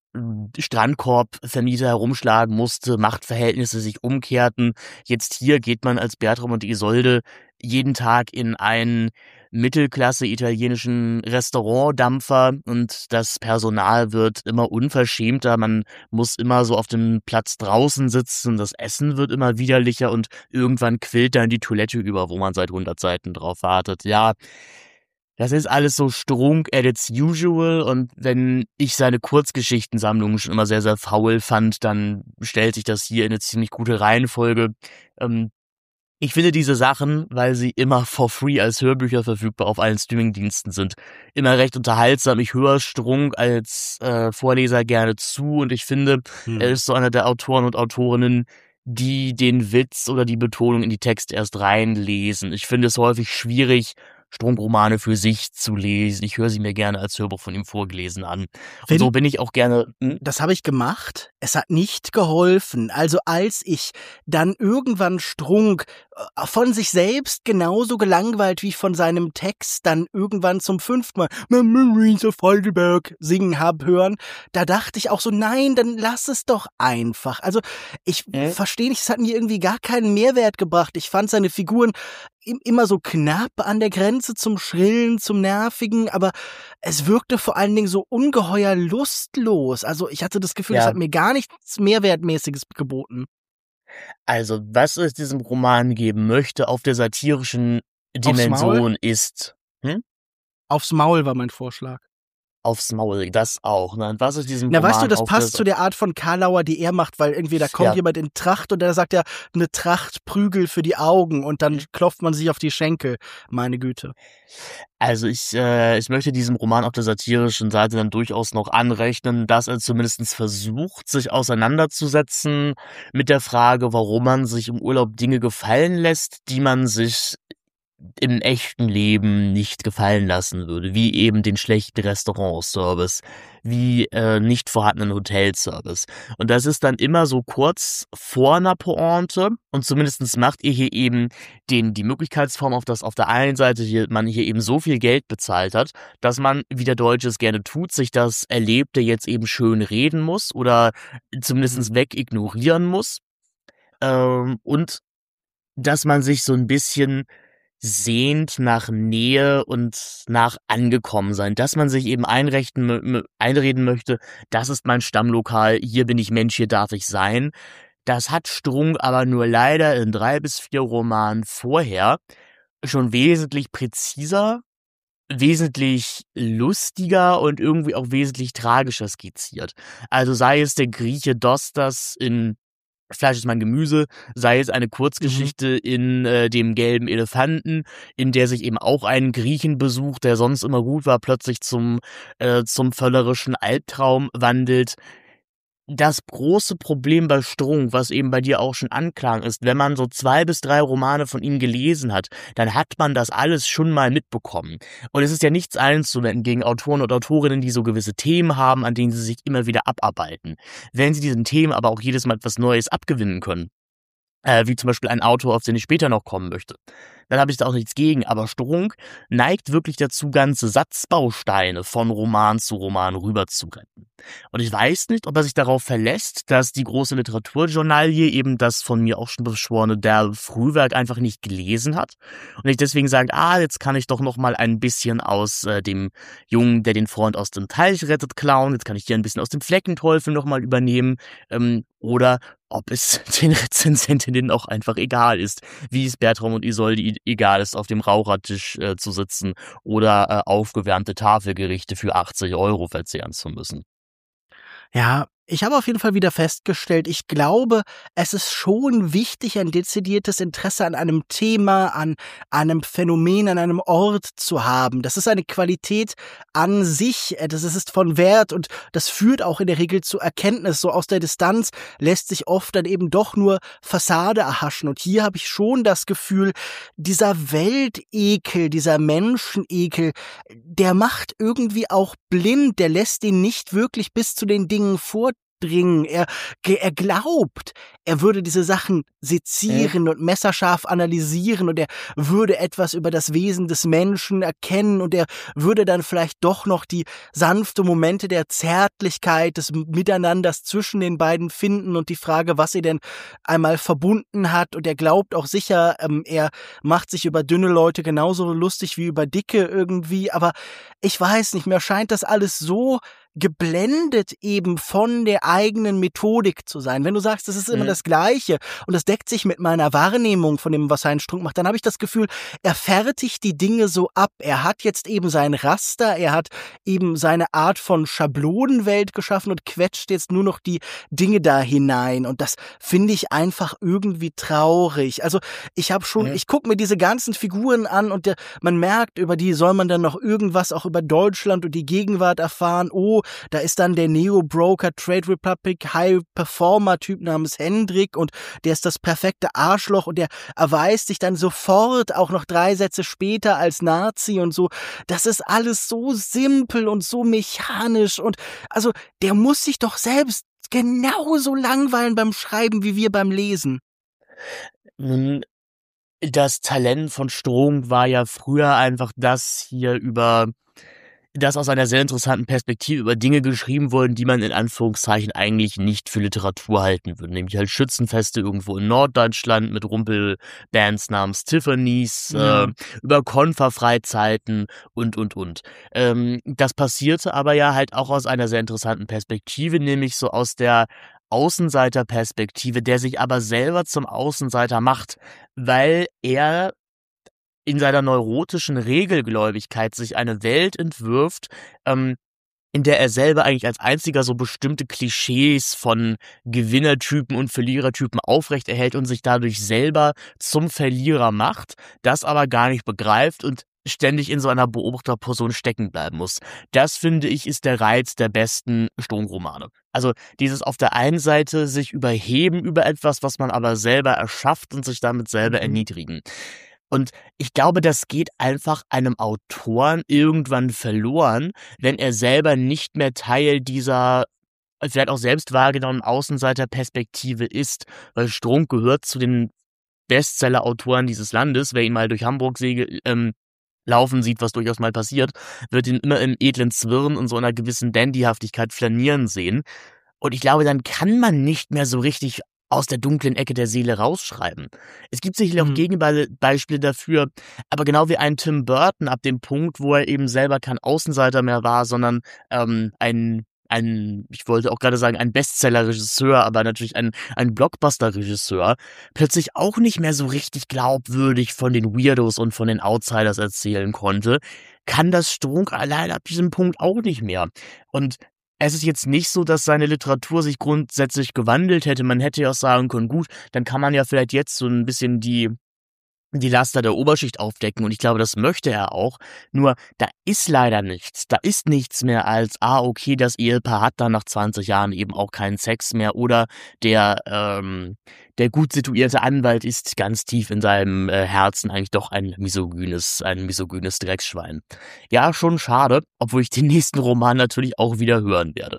Strandkorbvermieter, herumschlagen musste, Machtverhältnisse sich umkehrten. Jetzt hier geht man als Bertram und Isolde jeden Tag in einen Mittelklasse-italienischen Restaurantdampfer, und das Personal wird immer unverschämter. Man muss immer so auf dem Platz draußen sitzen, das Essen wird immer widerlicher, und irgendwann quillt dann die Toilette über, wo man seit hundert Seiten drauf wartet. Ja, das ist alles so Strunk at its usual, und wenn ich seine Kurzgeschichtensammlungen schon immer sehr, sehr faul fand, dann stellt sich das hier in eine ziemlich gute Reihenfolge. Ähm, ich finde diese Sachen, weil sie immer for free als Hörbücher verfügbar auf allen Streamingdiensten sind, immer recht unterhaltsam. Ich höre Strunk als äh, Vorleser gerne zu, und ich finde, hm. er ist so einer der Autoren und Autorinnen, die den Witz oder die Betonung in die Texte erst reinlesen. Ich finde es häufig schwierig, Strunk-Romane für sich zu lesen. Ich höre sie mir gerne als Hörbuch von ihm vorgelesen an. Und Wenn, so bin ich auch gerne... Hm? Das habe ich gemacht. Es hat nicht geholfen. Also als ich dann irgendwann Strunk von sich selbst genauso gelangweilt wie von seinem Text dann irgendwann zum fünften Mal Memories of Heidelberg singen hab hören, da dachte ich auch so, nein, dann lass es doch einfach. Also ich äh? verstehe nicht, es hat mir irgendwie gar keinen Mehrwert gebracht. Ich fand seine Figuren immer so knapp an der Grenze zum Schrillen, zum Nervigen, aber es wirkte vor allen Dingen so ungeheuer lustlos. Also ich hatte das Gefühl, es ja. hat mir gar nichts Mehrwertmäßiges geboten. Also, was es diesem Roman geben möchte auf der satirischen Dimension ist... Hm? Aufs Maul war mein Vorschlag. Aufs Maul, das auch. Ne? Was ist diesem Na, Roman weißt du, das auf passt der... zu der Art von Karlauer, die er macht, weil irgendwie da kommt ja. jemand in Tracht und der sagt ja, eine Tracht Prügel für die Augen, und dann klopft man sich auf die Schenkel. Meine Güte. Also ich, äh, ich möchte diesem Roman auf der satirischen Seite dann durchaus noch anrechnen, dass er zumindest versucht, sich auseinanderzusetzen mit der Frage, warum man sich im Urlaub Dinge gefallen lässt, die man sich im echten Leben nicht gefallen lassen würde, wie eben den schlechten Restaurantservice, wie äh, nicht vorhandenen Hotelservice. Und das ist dann immer so kurz vor einer Pointe und zumindest macht ihr hier eben den, die Möglichkeitsform auf, dass auf der einen Seite hier, man hier eben so viel Geld bezahlt hat, dass man, wie der Deutsche es gerne tut, sich das Erlebte jetzt eben schön reden muss oder zumindest wegignorieren muss. Ähm, und dass man sich so ein bisschen sehnt nach Nähe und nach Angekommensein, dass man sich eben einrechten, mö- mö- einreden möchte, das ist mein Stammlokal, hier bin ich Mensch, hier darf ich sein. Das hat Strunk aber nur leider in drei bis vier Romanen vorher schon wesentlich präziser, wesentlich lustiger und irgendwie auch wesentlich tragischer skizziert. Also sei es der Grieche Dostas in Fleisch ist mein Gemüse, sei es eine Mhm. Kurzgeschichte in äh, dem gelben Elefanten, in der sich eben auch ein Griechen besucht, der sonst immer gut war, plötzlich zum, äh, zum völlerischen Albtraum wandelt. Das große Problem bei Strunk, was eben bei dir auch schon anklang, ist, wenn man so zwei bis drei Romane von ihm gelesen hat, dann hat man das alles schon mal mitbekommen. Und es ist ja nichts einzuwenden gegen Autoren und Autorinnen, die so gewisse Themen haben, an denen sie sich immer wieder abarbeiten. Wenn sie diesen Themen aber auch jedes Mal etwas Neues abgewinnen können, äh, wie zum Beispiel ein Autor, auf den ich später noch kommen möchte, dann habe ich da auch nichts gegen. Aber Strunk neigt wirklich dazu, ganze Satzbausteine von Roman zu Roman rüber zu retten. Und ich weiß nicht, ob er sich darauf verlässt, dass die große Literaturjournalie eben das von mir auch schon beschworene Der Frühwerk einfach nicht gelesen hat. Und ich deswegen sage, ah, jetzt kann ich doch noch mal ein bisschen aus äh, dem Jungen, der den Freund aus dem Teich rettet, klauen. Jetzt kann ich hier ein bisschen aus dem Fleckenteufel noch mal übernehmen. Ähm, oder ob es den Rezensentinnen auch einfach egal ist, wie es Bertram und Isolde egal ist, auf dem Rauchertisch äh, zu sitzen oder äh, aufgewärmte Tafelgerichte für achtzig Euro verzehren zu müssen. Ja, ich habe auf jeden Fall wieder festgestellt, ich glaube, es ist schon wichtig, ein dezidiertes Interesse an einem Thema, an einem Phänomen, an einem Ort zu haben. Das ist eine Qualität an sich, äh, das ist von Wert und das führt auch in der Regel zu Erkenntnis. So aus der Distanz lässt sich oft dann eben doch nur Fassade erhaschen. Und hier habe ich schon das Gefühl, dieser Weltekel, dieser Menschenekel, der macht irgendwie auch blind, der lässt ihn nicht wirklich bis zu den Dingen vordringen. Er, er glaubt, er würde diese Sachen sezieren und messerscharf analysieren und er würde etwas über das Wesen des Menschen erkennen und er würde dann vielleicht doch noch die sanfte Momente der Zärtlichkeit, des Miteinanders zwischen den beiden finden und die Frage, was sie denn einmal verbunden hat. Und er glaubt auch sicher, ähm, er macht sich über dünne Leute genauso lustig wie über dicke irgendwie, aber ich weiß nicht, mir scheint das alles so geblendet eben von der eigenen Methodik zu sein. Wenn du sagst, das ist immer Mhm. das Gleiche und das deckt sich mit meiner Wahrnehmung von dem, was Heinz Strunk macht, dann habe ich das Gefühl, er fertigt die Dinge so ab. Er hat jetzt eben sein Raster, er hat eben seine Art von Schablonenwelt geschaffen und quetscht jetzt nur noch die Dinge da hinein. Und das finde ich einfach irgendwie traurig. Also ich habe schon, Mhm. ich gucke mir diese ganzen Figuren an und der, man merkt, über die soll man dann noch irgendwas auch über Deutschland und die Gegenwart erfahren. Oh, da ist dann der Neo-Broker Trade Republic High-Performer-Typ namens Hendrik und der ist das perfekte Arschloch und der erweist sich dann sofort auch noch drei Sätze später als Nazi und so. Das ist alles so simpel und so mechanisch und also der muss sich doch selbst genauso langweilen beim Schreiben wie wir beim Lesen. Nun, das Talent von Strunk war ja früher einfach das hier über, dass aus einer sehr interessanten Perspektive über Dinge geschrieben wurden, die man in Anführungszeichen eigentlich nicht für Literatur halten würde. Nämlich halt Schützenfeste irgendwo in Norddeutschland mit Rumpelbands namens Tiffany's, Ja. äh, über Konferfreizeiten und, und, und. Ähm, das passierte aber ja halt auch aus einer sehr interessanten Perspektive, nämlich so aus der Außenseiterperspektive, der sich aber selber zum Außenseiter macht, weil er in seiner neurotischen Regelgläubigkeit sich eine Welt entwirft, ähm, in der er selber eigentlich als einziger so bestimmte Klischees von Gewinnertypen und Verlierertypen aufrechterhält und sich dadurch selber zum Verlierer macht, das aber gar nicht begreift und ständig in so einer Beobachterposition stecken bleiben muss. Das, finde ich, ist der Reiz der besten Strunk-Romane. Also dieses auf der einen Seite sich überheben über etwas, was man aber selber erschafft und sich damit selber Mhm. erniedrigen. Und ich glaube, das geht einfach einem Autoren irgendwann verloren, wenn er selber nicht mehr Teil dieser vielleicht auch selbst wahrgenommenen Außenseiterperspektive ist, weil Strunk gehört zu den Bestseller-Autoren dieses Landes. Wer ihn mal durch Hamburg segel, ähm, laufen sieht, was durchaus mal passiert, wird ihn immer im edlen Zwirn und so einer gewissen Dandyhaftigkeit flanieren sehen. Und ich glaube, dann kann man nicht mehr so richtig aus der dunklen Ecke der Seele rausschreiben. Es gibt sicherlich auch Mhm. Gegenbeispiele dafür, aber genau wie ein Tim Burton ab dem Punkt, wo er eben selber kein Außenseiter mehr war, sondern ähm, ein ein, ich wollte auch gerade sagen, ein Bestseller-Regisseur, aber natürlich ein, ein Blockbuster-Regisseur, plötzlich auch nicht mehr so richtig glaubwürdig von den Weirdos und von den Outsiders erzählen konnte, kann das Strunk allein ab diesem Punkt auch nicht mehr. Und es ist jetzt nicht so, dass seine Literatur sich grundsätzlich gewandelt hätte. Man hätte ja auch sagen können, gut, dann kann man ja vielleicht jetzt so ein bisschen die die Laster der Oberschicht aufdecken und ich glaube, das möchte er auch. Nur, da ist leider nichts. Da ist nichts mehr als, ah, okay, das Ehepaar hat dann nach zwanzig Jahren eben auch keinen Sex mehr oder der, ähm, der gut situierte Anwalt ist ganz tief in seinem äh, Herzen eigentlich doch ein misogynes, ein misogynes Drecksschwein. Ja, schon schade, obwohl ich den nächsten Roman natürlich auch wieder hören werde.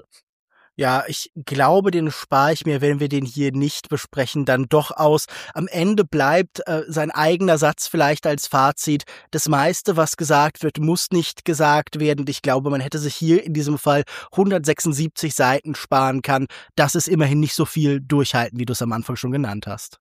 Ja, ich glaube, den spare ich mir, wenn wir den hier nicht besprechen, dann doch aus. Am Ende bleibt äh, sein eigener Satz vielleicht als Fazit. Das meiste, was gesagt wird, muss nicht gesagt werden. Und ich glaube, man hätte sich hier in diesem Fall hundertsechsundsiebzig Seiten sparen können. Das ist immerhin nicht so viel Durchhalten, wie du es am Anfang schon genannt hast.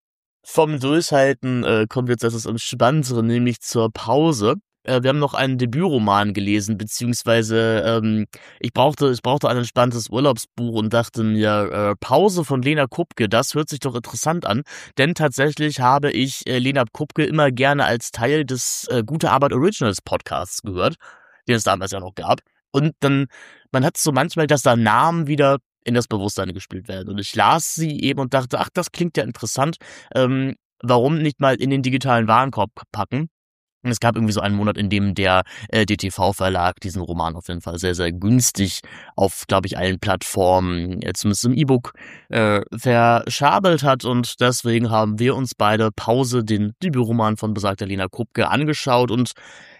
Vom Durchhalten äh, kommen wir jetzt etwas am Spannenderen, nämlich zur Pause. Äh, wir haben noch einen Debütroman gelesen, beziehungsweise ähm, ich brauchte ich brauchte ein entspanntes Urlaubsbuch und dachte mir, äh, Pause von Lena Kupke, das hört sich doch interessant an, denn tatsächlich habe ich äh, Lena Kupke immer gerne als Teil des äh, Gute Arbeit Originals Podcasts gehört, den es damals ja noch gab. Und dann, man hat so manchmal, dass da Namen wieder in das Bewusstsein gespielt werden. Und ich las sie eben und dachte, ach, das klingt ja interessant, ähm, warum nicht mal in den digitalen Warenkorb packen? Und es gab irgendwie so einen Monat, in dem der äh, D T V-Verlag diesen Roman auf jeden Fall sehr, sehr günstig auf, glaube ich, allen Plattformen, äh, zumindest im E-Book, äh, verschabelt hat. Und deswegen haben wir uns beide Pause, den Debütroman von besagter Lena Kupke, angeschaut. Und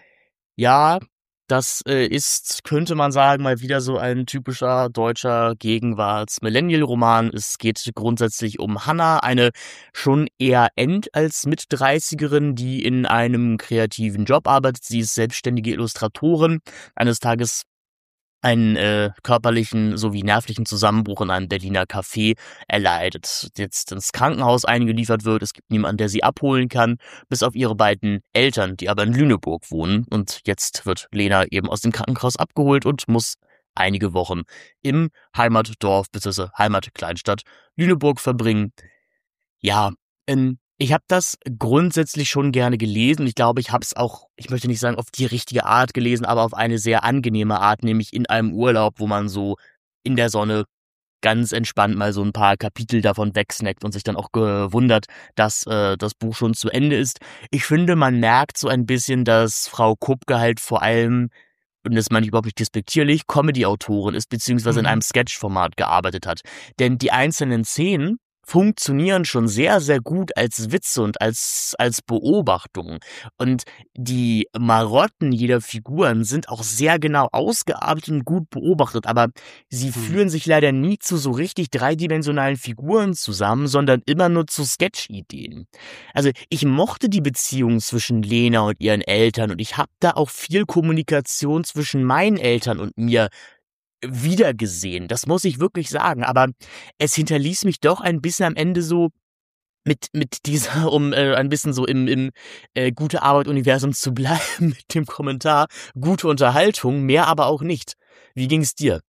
ja, das äh, ist, könnte man sagen, mal wieder so ein typischer deutscher Gegenwarts-Millennial-Roman. Es geht grundsätzlich um Hannah, eine schon eher End- als Mit-dreißigerin, die in einem kreativen Job arbeitet. Sie ist selbstständige Illustratorin. Eines Tages einen äh, körperlichen sowie nervlichen Zusammenbruch in einem Berliner Café erleidet. Jetzt ins Krankenhaus eingeliefert wird, es gibt niemanden, der sie abholen kann, bis auf ihre beiden Eltern, die aber in Lüneburg wohnen. Und jetzt wird Lena eben aus dem Krankenhaus abgeholt und muss einige Wochen im Heimatdorf bzw. Heimatkleinstadt Lüneburg verbringen. Ja, ähm, ich habe das grundsätzlich schon gerne gelesen. Ich glaube, ich habe es auch, ich möchte nicht sagen auf die richtige Art gelesen, aber auf eine sehr angenehme Art, nämlich in einem Urlaub, wo man so in der Sonne ganz entspannt mal so ein paar Kapitel davon wegsnackt und sich dann auch gewundert, dass äh, das Buch schon zu Ende ist. Ich finde, man merkt so ein bisschen, dass Frau Kupke halt vor allem, und das meine ich überhaupt nicht despektierlich, Comedy-Autorin ist, beziehungsweise in Mhm. einem Sketch-Format gearbeitet hat. Denn die einzelnen Szenen funktionieren schon sehr, sehr gut als Witze und als, als Beobachtungen. Und die Marotten jeder Figuren sind auch sehr genau ausgearbeitet und gut beobachtet, aber sie Hm. führen sich leider nie zu so richtig dreidimensionalen Figuren zusammen, sondern immer nur zu Sketch-Ideen. Also ich mochte die Beziehung zwischen Lena und ihren Eltern und ich habe da auch viel Kommunikation zwischen meinen Eltern und mir wiedergesehen. Das muss ich wirklich sagen. Aber es hinterließ mich doch ein bisschen am Ende so mit mit dieser, um äh, ein bisschen so im im äh, gute Arbeit-Universum zu bleiben, mit dem Kommentar, gute Unterhaltung, mehr aber auch nicht. Wie ging's dir?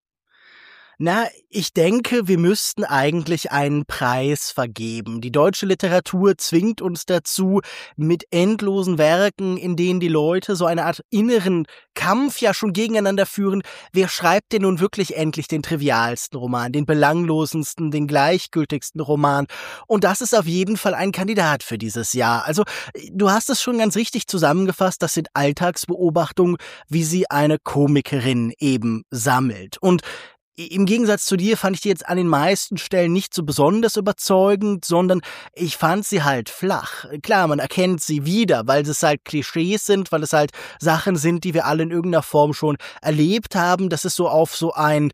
Na, ich denke, wir müssten eigentlich einen Preis vergeben. Die deutsche Literatur zwingt uns dazu, mit endlosen Werken, in denen die Leute so eine Art inneren Kampf ja schon gegeneinander führen. Wer schreibt denn nun wirklich endlich den trivialsten Roman, den belanglosesten, den gleichgültigsten Roman? Und das ist auf jeden Fall ein Kandidat für dieses Jahr. Also, du hast es schon ganz richtig zusammengefasst. Das sind Alltagsbeobachtungen, wie sie eine Komikerin eben sammelt. Und im Gegensatz zu dir fand ich die jetzt an den meisten Stellen nicht so besonders überzeugend, sondern ich fand sie halt flach. Klar, man erkennt sie wieder, weil es halt Klischees sind, weil es halt Sachen sind, die wir alle in irgendeiner Form schon erlebt haben. Das ist so auf so ein,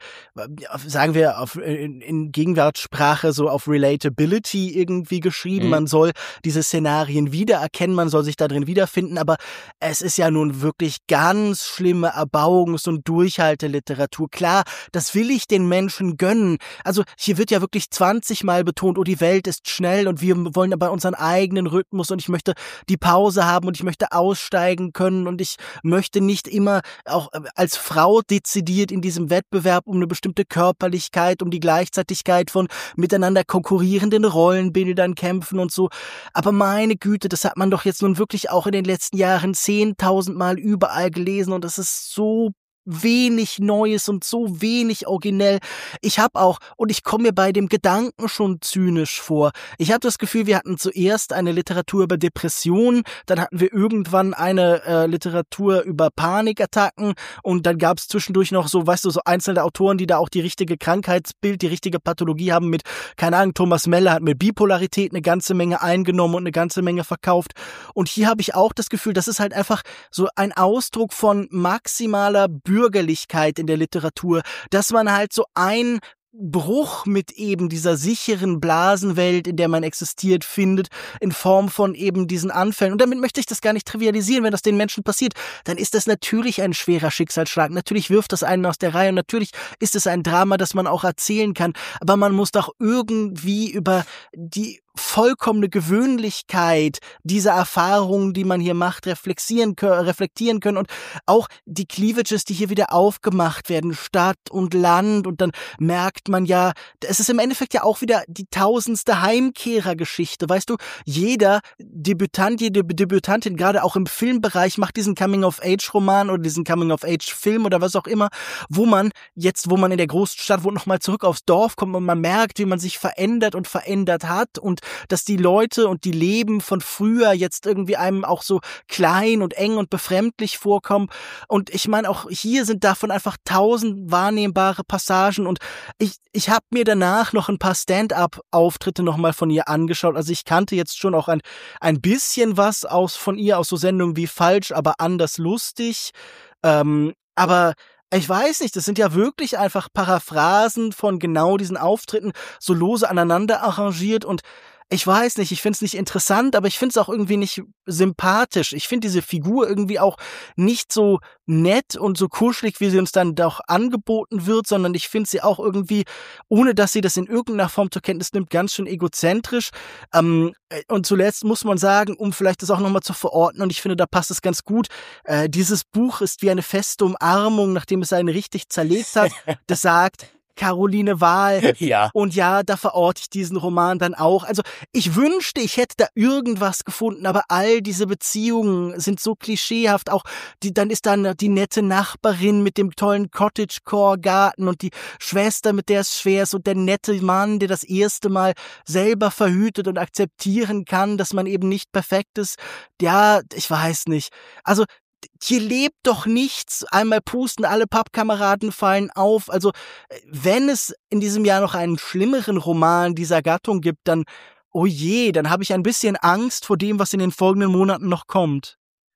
sagen wir auf, in, in Gegenwartssprache so auf Relatability irgendwie geschrieben. Mhm. Man soll diese Szenarien wiedererkennen, man soll sich da drin wiederfinden, aber es ist ja nun wirklich ganz schlimme Erbauungs- und Durchhalteliteratur. Klar, das will ich den Menschen gönnen. Also hier wird ja wirklich zwanzig Mal betont, oh, die Welt ist schnell und wir wollen aber unseren eigenen Rhythmus und ich möchte die Pause haben und ich möchte aussteigen können und ich möchte nicht immer auch als Frau dezidiert in diesem Wettbewerb um eine bestimmte Körperlichkeit, um die Gleichzeitigkeit von miteinander konkurrierenden Rollenbildern kämpfen und so. Aber meine Güte, das hat man doch jetzt nun wirklich auch in den letzten Jahren zehntausend Mal überall gelesen und es ist so wenig Neues und so wenig originell. Ich habe auch, und ich komme mir bei dem Gedanken schon zynisch vor, ich habe das Gefühl, wir hatten zuerst eine Literatur über Depressionen, dann hatten wir irgendwann eine äh, Literatur über Panikattacken und dann gab es zwischendurch noch so, weißt du, so einzelne Autoren, die da auch die richtige Krankheitsbild, die richtige Pathologie haben mit, keine Ahnung, Thomas Meller hat mit Bipolarität eine ganze Menge eingenommen und eine ganze Menge verkauft. Und hier habe ich auch das Gefühl, das ist halt einfach so ein Ausdruck von maximaler Bürgerlichkeit in der Literatur, dass man halt so ein Bruch mit eben dieser sicheren Blasenwelt, in der man existiert, findet, in Form von eben diesen Anfällen. Und damit möchte ich das gar nicht trivialisieren, wenn das den Menschen passiert, dann ist das natürlich ein schwerer Schicksalsschlag. Natürlich wirft das einen aus der Reihe und natürlich ist es ein Drama, das man auch erzählen kann. Aber man muss doch irgendwie über die vollkommene Gewöhnlichkeit dieser Erfahrungen, die man hier macht, reflektieren können, reflektieren können und auch die Cleavages, die hier wieder aufgemacht werden, Stadt und Land, und dann merkt man ja, es ist im Endeffekt ja auch wieder die tausendste Heimkehrergeschichte, weißt du, jeder Debütant, jede Debütantin, gerade auch im Filmbereich, macht diesen Coming-of-Age-Roman oder diesen Coming-of-Age-Film oder was auch immer, wo man jetzt, wo man in der Großstadt wohnt, nochmal zurück aufs Dorf kommt und man merkt, wie man sich verändert und verändert hat und dass die Leute und die Leben von früher jetzt irgendwie einem auch so klein und eng und befremdlich vorkommen. Und ich meine, auch hier sind davon einfach tausend wahrnehmbare Passagen und ich, ich habe mir danach noch ein paar Stand-up-Auftritte nochmal von ihr angeschaut. Also ich kannte jetzt schon auch ein, ein bisschen was aus von ihr, aus so Sendungen wie Falsch, aber anders lustig. Ähm, aber ich weiß nicht, das sind ja wirklich einfach Paraphrasen von genau diesen Auftritten, so lose aneinander arrangiert und ich weiß nicht, ich find's nicht interessant, aber ich find's auch irgendwie nicht sympathisch. Ich find diese Figur irgendwie auch nicht so nett und so kuschelig, wie sie uns dann doch angeboten wird, sondern ich find sie auch irgendwie, ohne dass sie das in irgendeiner Form zur Kenntnis nimmt, ganz schön egozentrisch. Ähm, und zuletzt muss man sagen, um vielleicht das auch nochmal zu verorten, und ich finde, da passt es ganz gut, äh, dieses Buch ist wie eine feste Umarmung, nachdem es einen richtig zerlegt hat. Das sagt Caroline Wahl. Ja. Und ja, da verorte ich diesen Roman dann auch. Also ich wünschte, ich hätte da irgendwas gefunden, aber all diese Beziehungen sind so klischeehaft. Auch die, dann ist dann die nette Nachbarin mit dem tollen Cottagecore-Garten und die Schwester, mit der es schwer ist, und der nette Mann, der das erste Mal selber verhütet und akzeptieren kann, dass man eben nicht perfekt ist. Ja, ich weiß nicht. Also hier lebt doch nichts. Einmal pusten, alle Pappkameraden fallen auf. Also, wenn es in diesem Jahr noch einen schlimmeren Roman dieser Gattung gibt, dann, oh je, dann habe ich ein bisschen Angst vor dem, was in den folgenden Monaten noch kommt.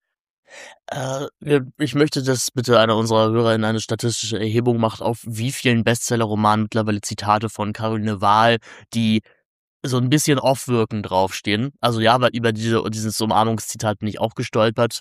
Äh, ich möchte, dass bitte einer unserer Hörer in eine statistische Erhebung macht, auf wie vielen Bestseller-Romanen mittlerweile Zitate von Caroline Wahl, die so ein bisschen off-wirken draufstehen. Also ja, weil über diese, dieses Umarmungszitat bin ich auch gestolpert.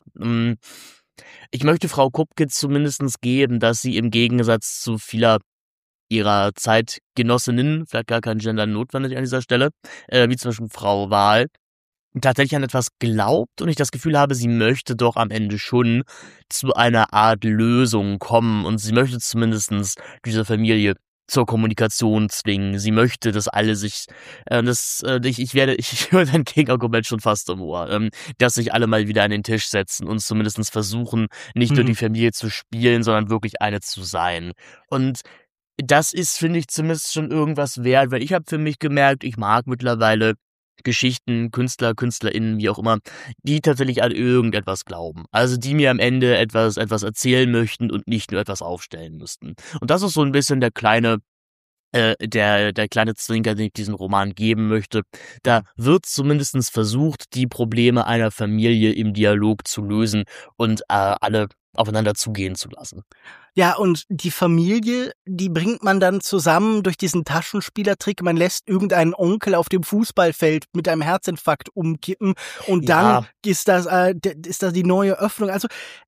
Ich möchte Frau Kupke zumindest geben, dass sie im Gegensatz zu vieler ihrer Zeitgenossinnen, vielleicht gar kein Gender notwendig an dieser Stelle, äh, wie zum Beispiel Frau Wahl, tatsächlich an etwas glaubt und ich das Gefühl habe, sie möchte doch am Ende schon zu einer Art Lösung kommen und sie möchte zumindest diese Familie zur Kommunikation zwingen. Sie möchte, dass alle sich, äh, das, äh, ich, ich werde, ich, ich höre dein Gegenargument schon fast im Ohr, ähm, dass sich alle mal wieder an den Tisch setzen und zumindest versuchen, nicht Mhm. nur die Familie zu spielen, sondern wirklich eine zu sein. Und das ist, finde ich, zumindest schon irgendwas wert, weil ich habe für mich gemerkt, ich mag mittlerweile Geschichten, Künstler, KünstlerInnen, wie auch immer, die tatsächlich an irgendetwas glauben. Also die mir am Ende etwas, etwas erzählen möchten und nicht nur etwas aufstellen müssten. Und das ist so ein bisschen der kleine äh, der der kleine Zwinker, den ich diesem Roman geben möchte. Da wird zumindestens versucht, die Probleme einer Familie im Dialog zu lösen und äh, alle aufeinander zugehen zu lassen. Ja, und die Familie, die bringt man dann zusammen durch diesen Taschenspielertrick. Man lässt irgendeinen Onkel auf dem Fußballfeld mit einem Herzinfarkt umkippen und dann Ja. ist das, äh, d- ist das die neue Öffnung. Also,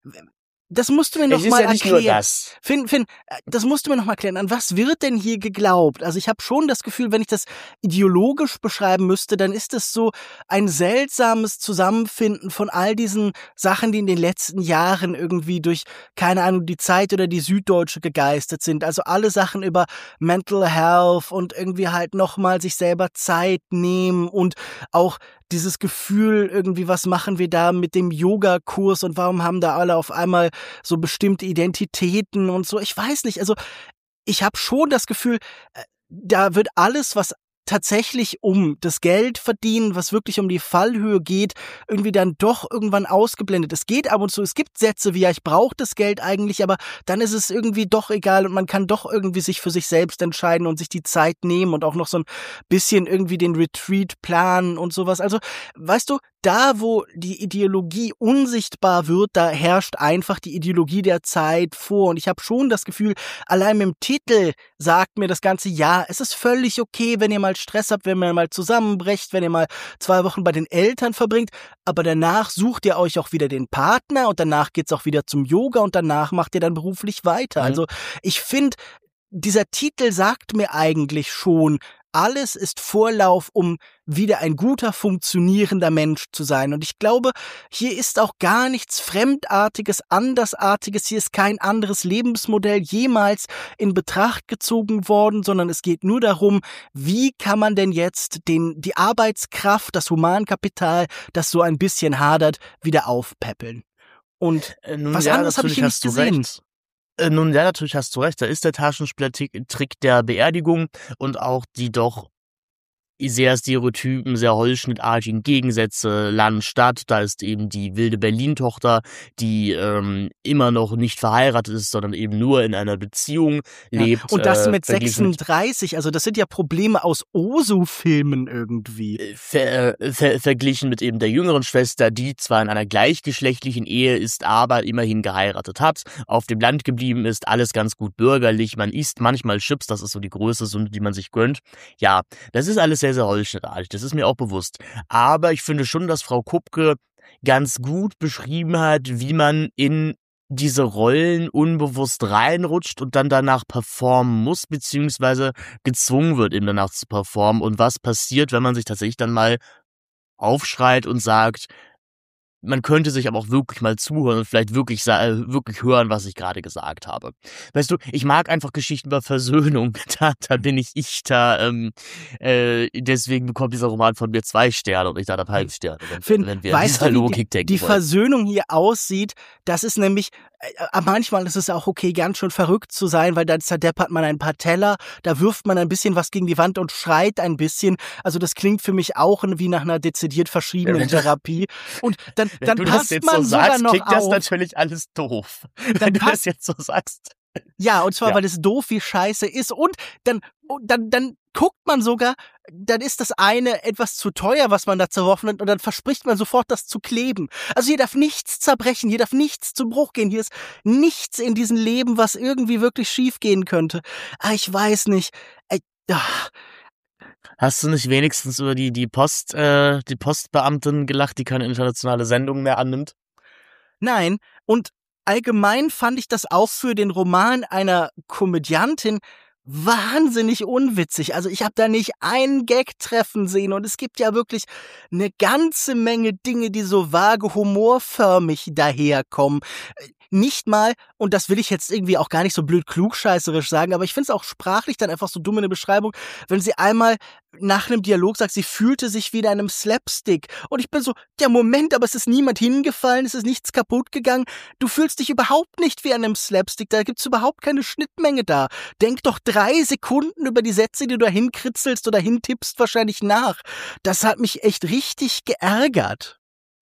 das musst du mir noch Es ist mal ja nicht erklären. nur das. Finn, Finn, äh, das musst du mir noch mal erklären. An was wird denn hier geglaubt? Also ich habe schon das Gefühl, wenn ich das ideologisch beschreiben müsste, dann ist es so ein seltsames Zusammenfinden von all diesen Sachen, die in den letzten Jahren irgendwie durch, keine Ahnung, die Zeit oder die Süddeutsche gegeistert sind. Also alle Sachen über Mental Health und irgendwie halt nochmal sich selber Zeit nehmen und auch dieses Gefühl irgendwie, was machen wir da mit dem Yoga-Kurs und warum haben da alle auf einmal so bestimmte Identitäten und so. Ich weiß nicht, also ich habe schon das Gefühl, äh, da wird alles, was tatsächlich um das Geld verdienen, was wirklich um die Fallhöhe geht, irgendwie dann doch irgendwann ausgeblendet. Es geht ab und zu, es gibt Sätze wie, ja, ich brauche das Geld eigentlich, aber dann ist es irgendwie doch egal und man kann doch irgendwie sich für sich selbst entscheiden und sich die Zeit nehmen und auch noch so ein bisschen irgendwie den Retreat planen und sowas. Also, weißt du, da, wo die Ideologie unsichtbar wird, da herrscht einfach die Ideologie der Zeit vor. Und ich habe schon das Gefühl, allein mit dem Titel sagt mir das Ganze, ja, es ist völlig okay, wenn ihr mal Stress habt, wenn ihr mal zusammenbrecht, wenn ihr mal zwei Wochen bei den Eltern verbringt, aber danach sucht ihr euch auch wieder den Partner und danach geht's auch wieder zum Yoga und danach macht ihr dann beruflich weiter. Mhm. Also ich finde, dieser Titel sagt mir eigentlich schon, alles ist Vorlauf, um wieder ein guter, funktionierender Mensch zu sein. Und ich glaube, hier ist auch gar nichts Fremdartiges, Andersartiges. Hier ist kein anderes Lebensmodell jemals in Betracht gezogen worden, sondern es geht nur darum, wie kann man denn jetzt den, die Arbeitskraft, das Humankapital, das so ein bisschen hadert, wieder aufpäppeln. Und Äh, nun was ja, anderes habe ich natürlich hier hast nicht du gesehen. recht. Äh, nun ja, natürlich hast du recht. Da ist der Taschenspielertrick Trick der Beerdigung und auch die doch sehr stereotypen, sehr holzschnittartigen Gegensätze, Land, Stadt. Da ist eben die wilde Berlin-Tochter, die ähm, immer noch nicht verheiratet ist, sondern eben nur in einer Beziehung Ja. lebt. Und das äh, mit verglichen mit sechsunddreißig, also das sind ja Probleme aus Osu-Filmen irgendwie. äh, ver, äh, ver, verglichen mit eben der jüngeren Schwester, die zwar in einer gleichgeschlechtlichen Ehe ist, aber immerhin geheiratet hat, auf dem Land geblieben ist, alles ganz gut bürgerlich, man isst manchmal Chips, das ist so die größte Sünde, die man sich gönnt. Ja, das ist alles sehr, sehr holzschnittartig, das ist mir auch bewusst. Aber ich finde schon, dass Frau Kupke ganz gut beschrieben hat, wie man in diese Rollen unbewusst reinrutscht und dann danach performen muss, beziehungsweise gezwungen wird, eben danach zu performen und was passiert, wenn man sich tatsächlich dann mal aufschreit und sagt, man könnte sich aber auch wirklich mal zuhören und vielleicht wirklich sa- äh, wirklich hören, was ich gerade gesagt habe. Weißt du, ich mag einfach Geschichten über Versöhnung. Da, da bin ich ich da. Ähm, äh, deswegen bekommt dieser Roman von mir zwei Sterne und nicht eineinhalb Sterne, wenn, Finn, wenn wir in weißt dieser du, wie Logik die, denken die wollen. Versöhnung hier aussieht? Das ist nämlich, äh, manchmal ist es auch okay, ganz schön verrückt zu sein, weil da zerdeppert man ein paar Teller, da wirft man ein bisschen was gegen die Wand und schreit ein bisschen. Also das klingt für mich auch wie nach einer dezidiert verschiedenen Ja, wenn du- Therapie. Und dann, Wenn dann du das passt jetzt man so sogar sagst, noch klingt das auf. natürlich alles doof. Dann Wenn du das passt- jetzt so sagst. Ja, und zwar, Ja. weil es doof wie Scheiße ist. Und dann, und dann, dann guckt man sogar, dann ist das eine etwas zu teuer, was man da zerworfen hat, und dann verspricht man sofort, das zu kleben. Also hier darf nichts zerbrechen, hier darf nichts zu Bruch gehen, hier ist nichts in diesem Leben, was irgendwie wirklich schief gehen könnte. Ah, ich weiß nicht. Äh, ach, Hast du nicht wenigstens über die, die Post, äh, die Postbeamtin gelacht, die keine internationale Sendung mehr annimmt? Nein, und allgemein fand ich das auch für den Roman einer Komödiantin wahnsinnig unwitzig. Also ich habe da nicht einen Gag treffen sehen und es gibt ja wirklich eine ganze Menge Dinge, die so vage humorförmig daherkommen. nicht mal, und das will ich jetzt irgendwie auch gar nicht so blöd klugscheißerisch sagen, aber ich finde es auch sprachlich dann einfach so dumm in der Beschreibung, wenn sie einmal nach einem Dialog sagt, sie fühlte sich wie in einem Slapstick. Und ich bin so, ja Moment, aber es ist niemand hingefallen, es ist nichts kaputt gegangen. Du fühlst dich überhaupt nicht wie an einem Slapstick, da gibt's überhaupt keine Schnittmenge da. Denk doch drei Sekunden über die Sätze, die du da hinkritzelst oder hintippst, wahrscheinlich nach. Das hat mich echt richtig geärgert.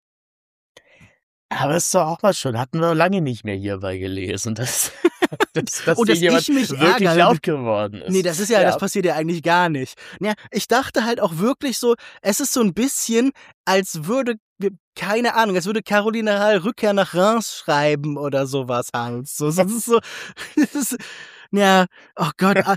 Aber es ist doch auch mal schon, hatten wir lange nicht mehr hierbei gelesen, dass, dass, dass Und hier dass jemand ich mich wirklich ärgere. laut geworden ist. Nee, das ist ja, Ja. das passiert ja eigentlich gar nicht. Ja, ich dachte halt auch wirklich so, es ist so ein bisschen, als würde, keine Ahnung, als würde Caroline Hall Rückkehr nach Reims schreiben oder sowas halt. So, das ist so, das ist, ja, oh Gott, ah,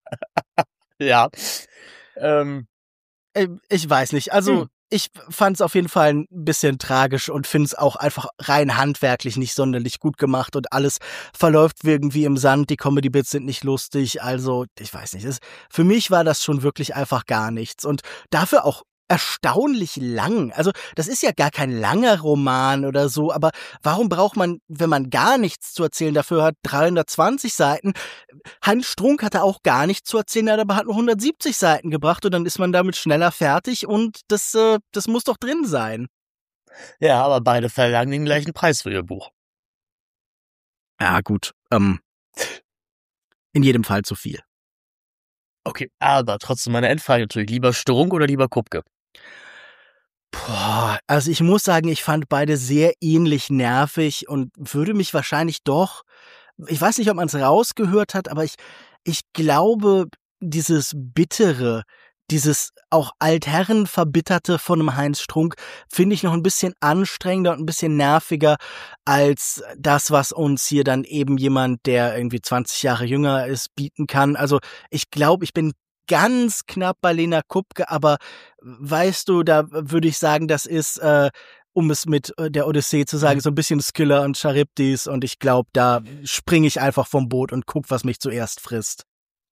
Ja. Ähm, äh, ich weiß nicht. Also, Hm. ich fand's auf jeden Fall ein bisschen tragisch und find's auch einfach rein handwerklich nicht sonderlich gut gemacht und alles verläuft irgendwie im Sand. Die Comedy-Bits sind nicht lustig. Also, ich weiß nicht. Das, für mich war das schon wirklich einfach gar nichts und dafür auch erstaunlich lang. Also, das ist ja gar kein langer Roman oder so, aber warum braucht man, wenn man gar nichts zu erzählen dafür hat, dreihundertzwanzig Seiten? Hans Strunk hatte auch gar nichts zu erzählen, er hat aber hat nur hundertsiebzig Seiten gebracht und dann ist man damit schneller fertig und das, äh, das muss doch drin sein. ja, aber beide verlangen den gleichen Preis für ihr Buch. Ja, gut. Ähm, in jedem Fall zu viel. Okay, aber trotzdem meine Endfrage natürlich. Lieber Strunk oder lieber Kupke? Boah, also ich muss sagen, ich fand beide sehr ähnlich nervig und würde mich wahrscheinlich doch, ich weiß nicht, ob man es rausgehört hat, aber ich, ich glaube, dieses Bittere, dieses auch Altherren Verbitterte von einem Heinz Strunk finde ich noch ein bisschen anstrengender und ein bisschen nerviger als das, was uns hier dann eben jemand, der irgendwie zwanzig Jahre jünger ist, bieten kann. Also ich glaube, ich bin ganz knapp bei Lena Kupke, aber weißt du, da würde ich sagen, das ist, äh, um es mit äh, der Odyssee zu sagen, so ein bisschen Skylla und Charybdis und ich glaube, da springe ich einfach vom Boot und guck, was mich zuerst frisst.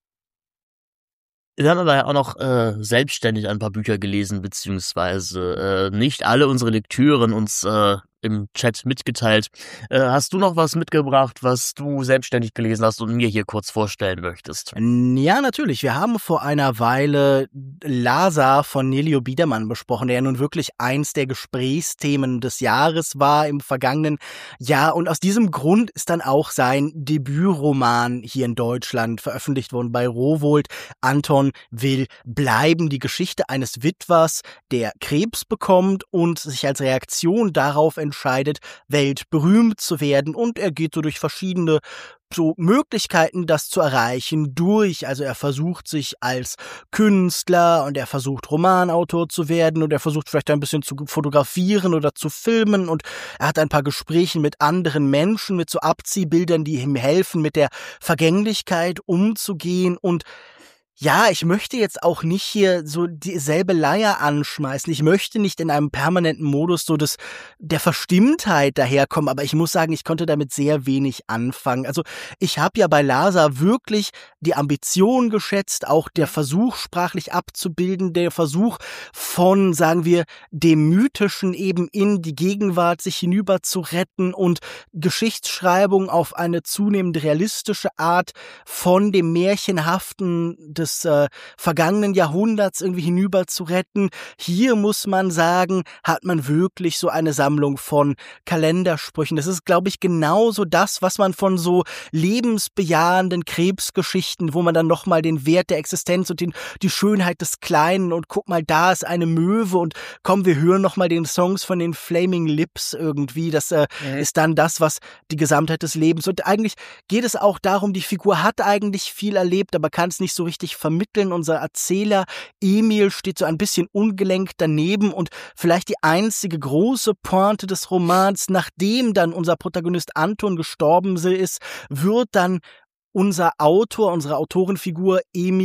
Wir haben aber ja auch noch äh, selbstständig ein paar Bücher gelesen, beziehungsweise äh, nicht alle unsere Lektüren uns äh, im Chat mitgeteilt. Äh, hast du noch was mitgebracht, was du selbstständig gelesen hast und mir hier kurz vorstellen möchtest? Ja, natürlich. Wir haben vor einer Weile Lazar von Nelio Biedermann besprochen, der ja nun wirklich eins der Gesprächsthemen des Jahres war im vergangenen Jahr. Und aus diesem Grund ist dann auch sein Debütroman hier in Deutschland veröffentlicht worden bei Rowohlt. Anton will bleiben. Die Geschichte eines Witwers, der Krebs bekommt und sich als Reaktion darauf entscheidet, weltberühmt zu werden. Und er geht so durch verschiedene so Möglichkeiten, das zu erreichen, durch. Also er versucht sich als Künstler und er versucht Romanautor zu werden und er versucht vielleicht ein bisschen zu fotografieren oder zu filmen und er hat ein paar Gespräche mit anderen Menschen, mit so Abziehbildern, die ihm helfen, mit der Vergänglichkeit umzugehen und ja, ich möchte jetzt auch nicht hier so dieselbe Leier anschmeißen. Ich möchte nicht in einem permanenten Modus so des, der Verstimmtheit daherkommen, aber ich muss sagen, ich konnte damit sehr wenig anfangen. Also ich habe ja bei Lazar wirklich die Ambition geschätzt, auch der Versuch sprachlich abzubilden, der Versuch von, sagen wir, dem Mythischen eben in die Gegenwart sich hinüber zu retten und Geschichtsschreibung auf eine zunehmend realistische Art von dem Märchenhaften des äh, vergangenen Jahrhunderts irgendwie hinüber zu retten. Hier muss man sagen, hat man wirklich so eine Sammlung von Kalendersprüchen. Das ist, glaube ich, genauso das, was man von so lebensbejahenden Krebsgeschichten, wo man dann nochmal den Wert der Existenz und den, die Schönheit des Kleinen und guck mal, da ist eine Möwe und komm, wir hören nochmal den Songs von den Flaming Lips irgendwie. Das äh, mhm. ist dann das, was die Gesamtheit des Lebens und eigentlich geht es auch darum, die Figur hat eigentlich viel erlebt, aber kann es nicht so richtig vermitteln. Unser Erzähler Emil steht so ein bisschen ungelenkt daneben und vielleicht die einzige große Pointe des Romans, nachdem dann unser Protagonist Anton gestorben ist, wird dann unser Autor, unsere Autorenfigur Emil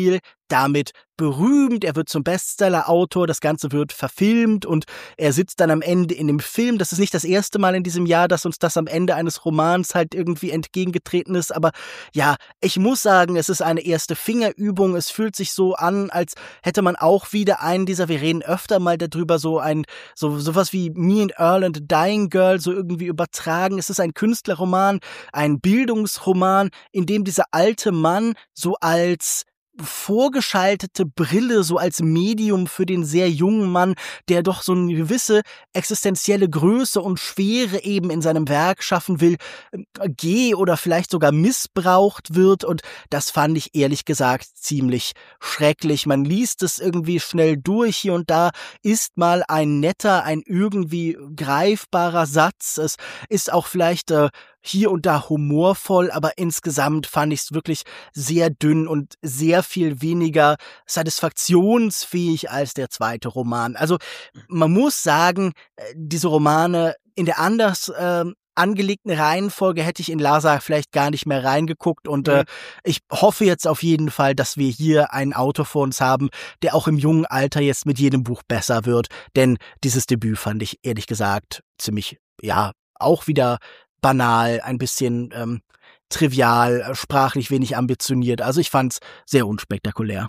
damit berühmt, er wird zum Bestseller-Autor, das Ganze wird verfilmt und er sitzt dann am Ende in dem Film. Das ist nicht das erste Mal in diesem Jahr, dass uns das am Ende eines Romans halt irgendwie entgegengetreten ist, aber ja, ich muss sagen, es ist eine erste Fingerübung. Es fühlt sich so an, als hätte man auch wieder einen dieser, wir reden öfter mal darüber, so ein, so sowas wie Me and Earl and the Dying Girl so irgendwie übertragen. Es ist ein Künstlerroman, ein Bildungsroman, in dem dieser alte Mann so als vorgeschaltete Brille, so als Medium für den sehr jungen Mann, der doch so eine gewisse existenzielle Größe und Schwere eben in seinem Werk schaffen will, geh oder vielleicht sogar missbraucht wird, und das fand ich ehrlich gesagt ziemlich schrecklich. Man liest es irgendwie schnell durch, hier und da ist mal ein netter, ein irgendwie greifbarer Satz, es ist auch vielleicht äh, hier und da humorvoll, aber insgesamt fand ich es wirklich sehr dünn und sehr viel weniger satisfaktionsfähig als der zweite Roman. Also man muss sagen, diese Romane in der anders äh, angelegten Reihenfolge hätte ich in Lhasa vielleicht gar nicht mehr reingeguckt, und äh, ich hoffe jetzt auf jeden Fall, dass wir hier einen Autor vor uns haben, der auch im jungen Alter jetzt mit jedem Buch besser wird, denn dieses Debüt fand ich ehrlich gesagt ziemlich, ja, auch wieder banal, ein bisschen ähm, trivial, sprachlich wenig ambitioniert. Also ich fand's sehr unspektakulär.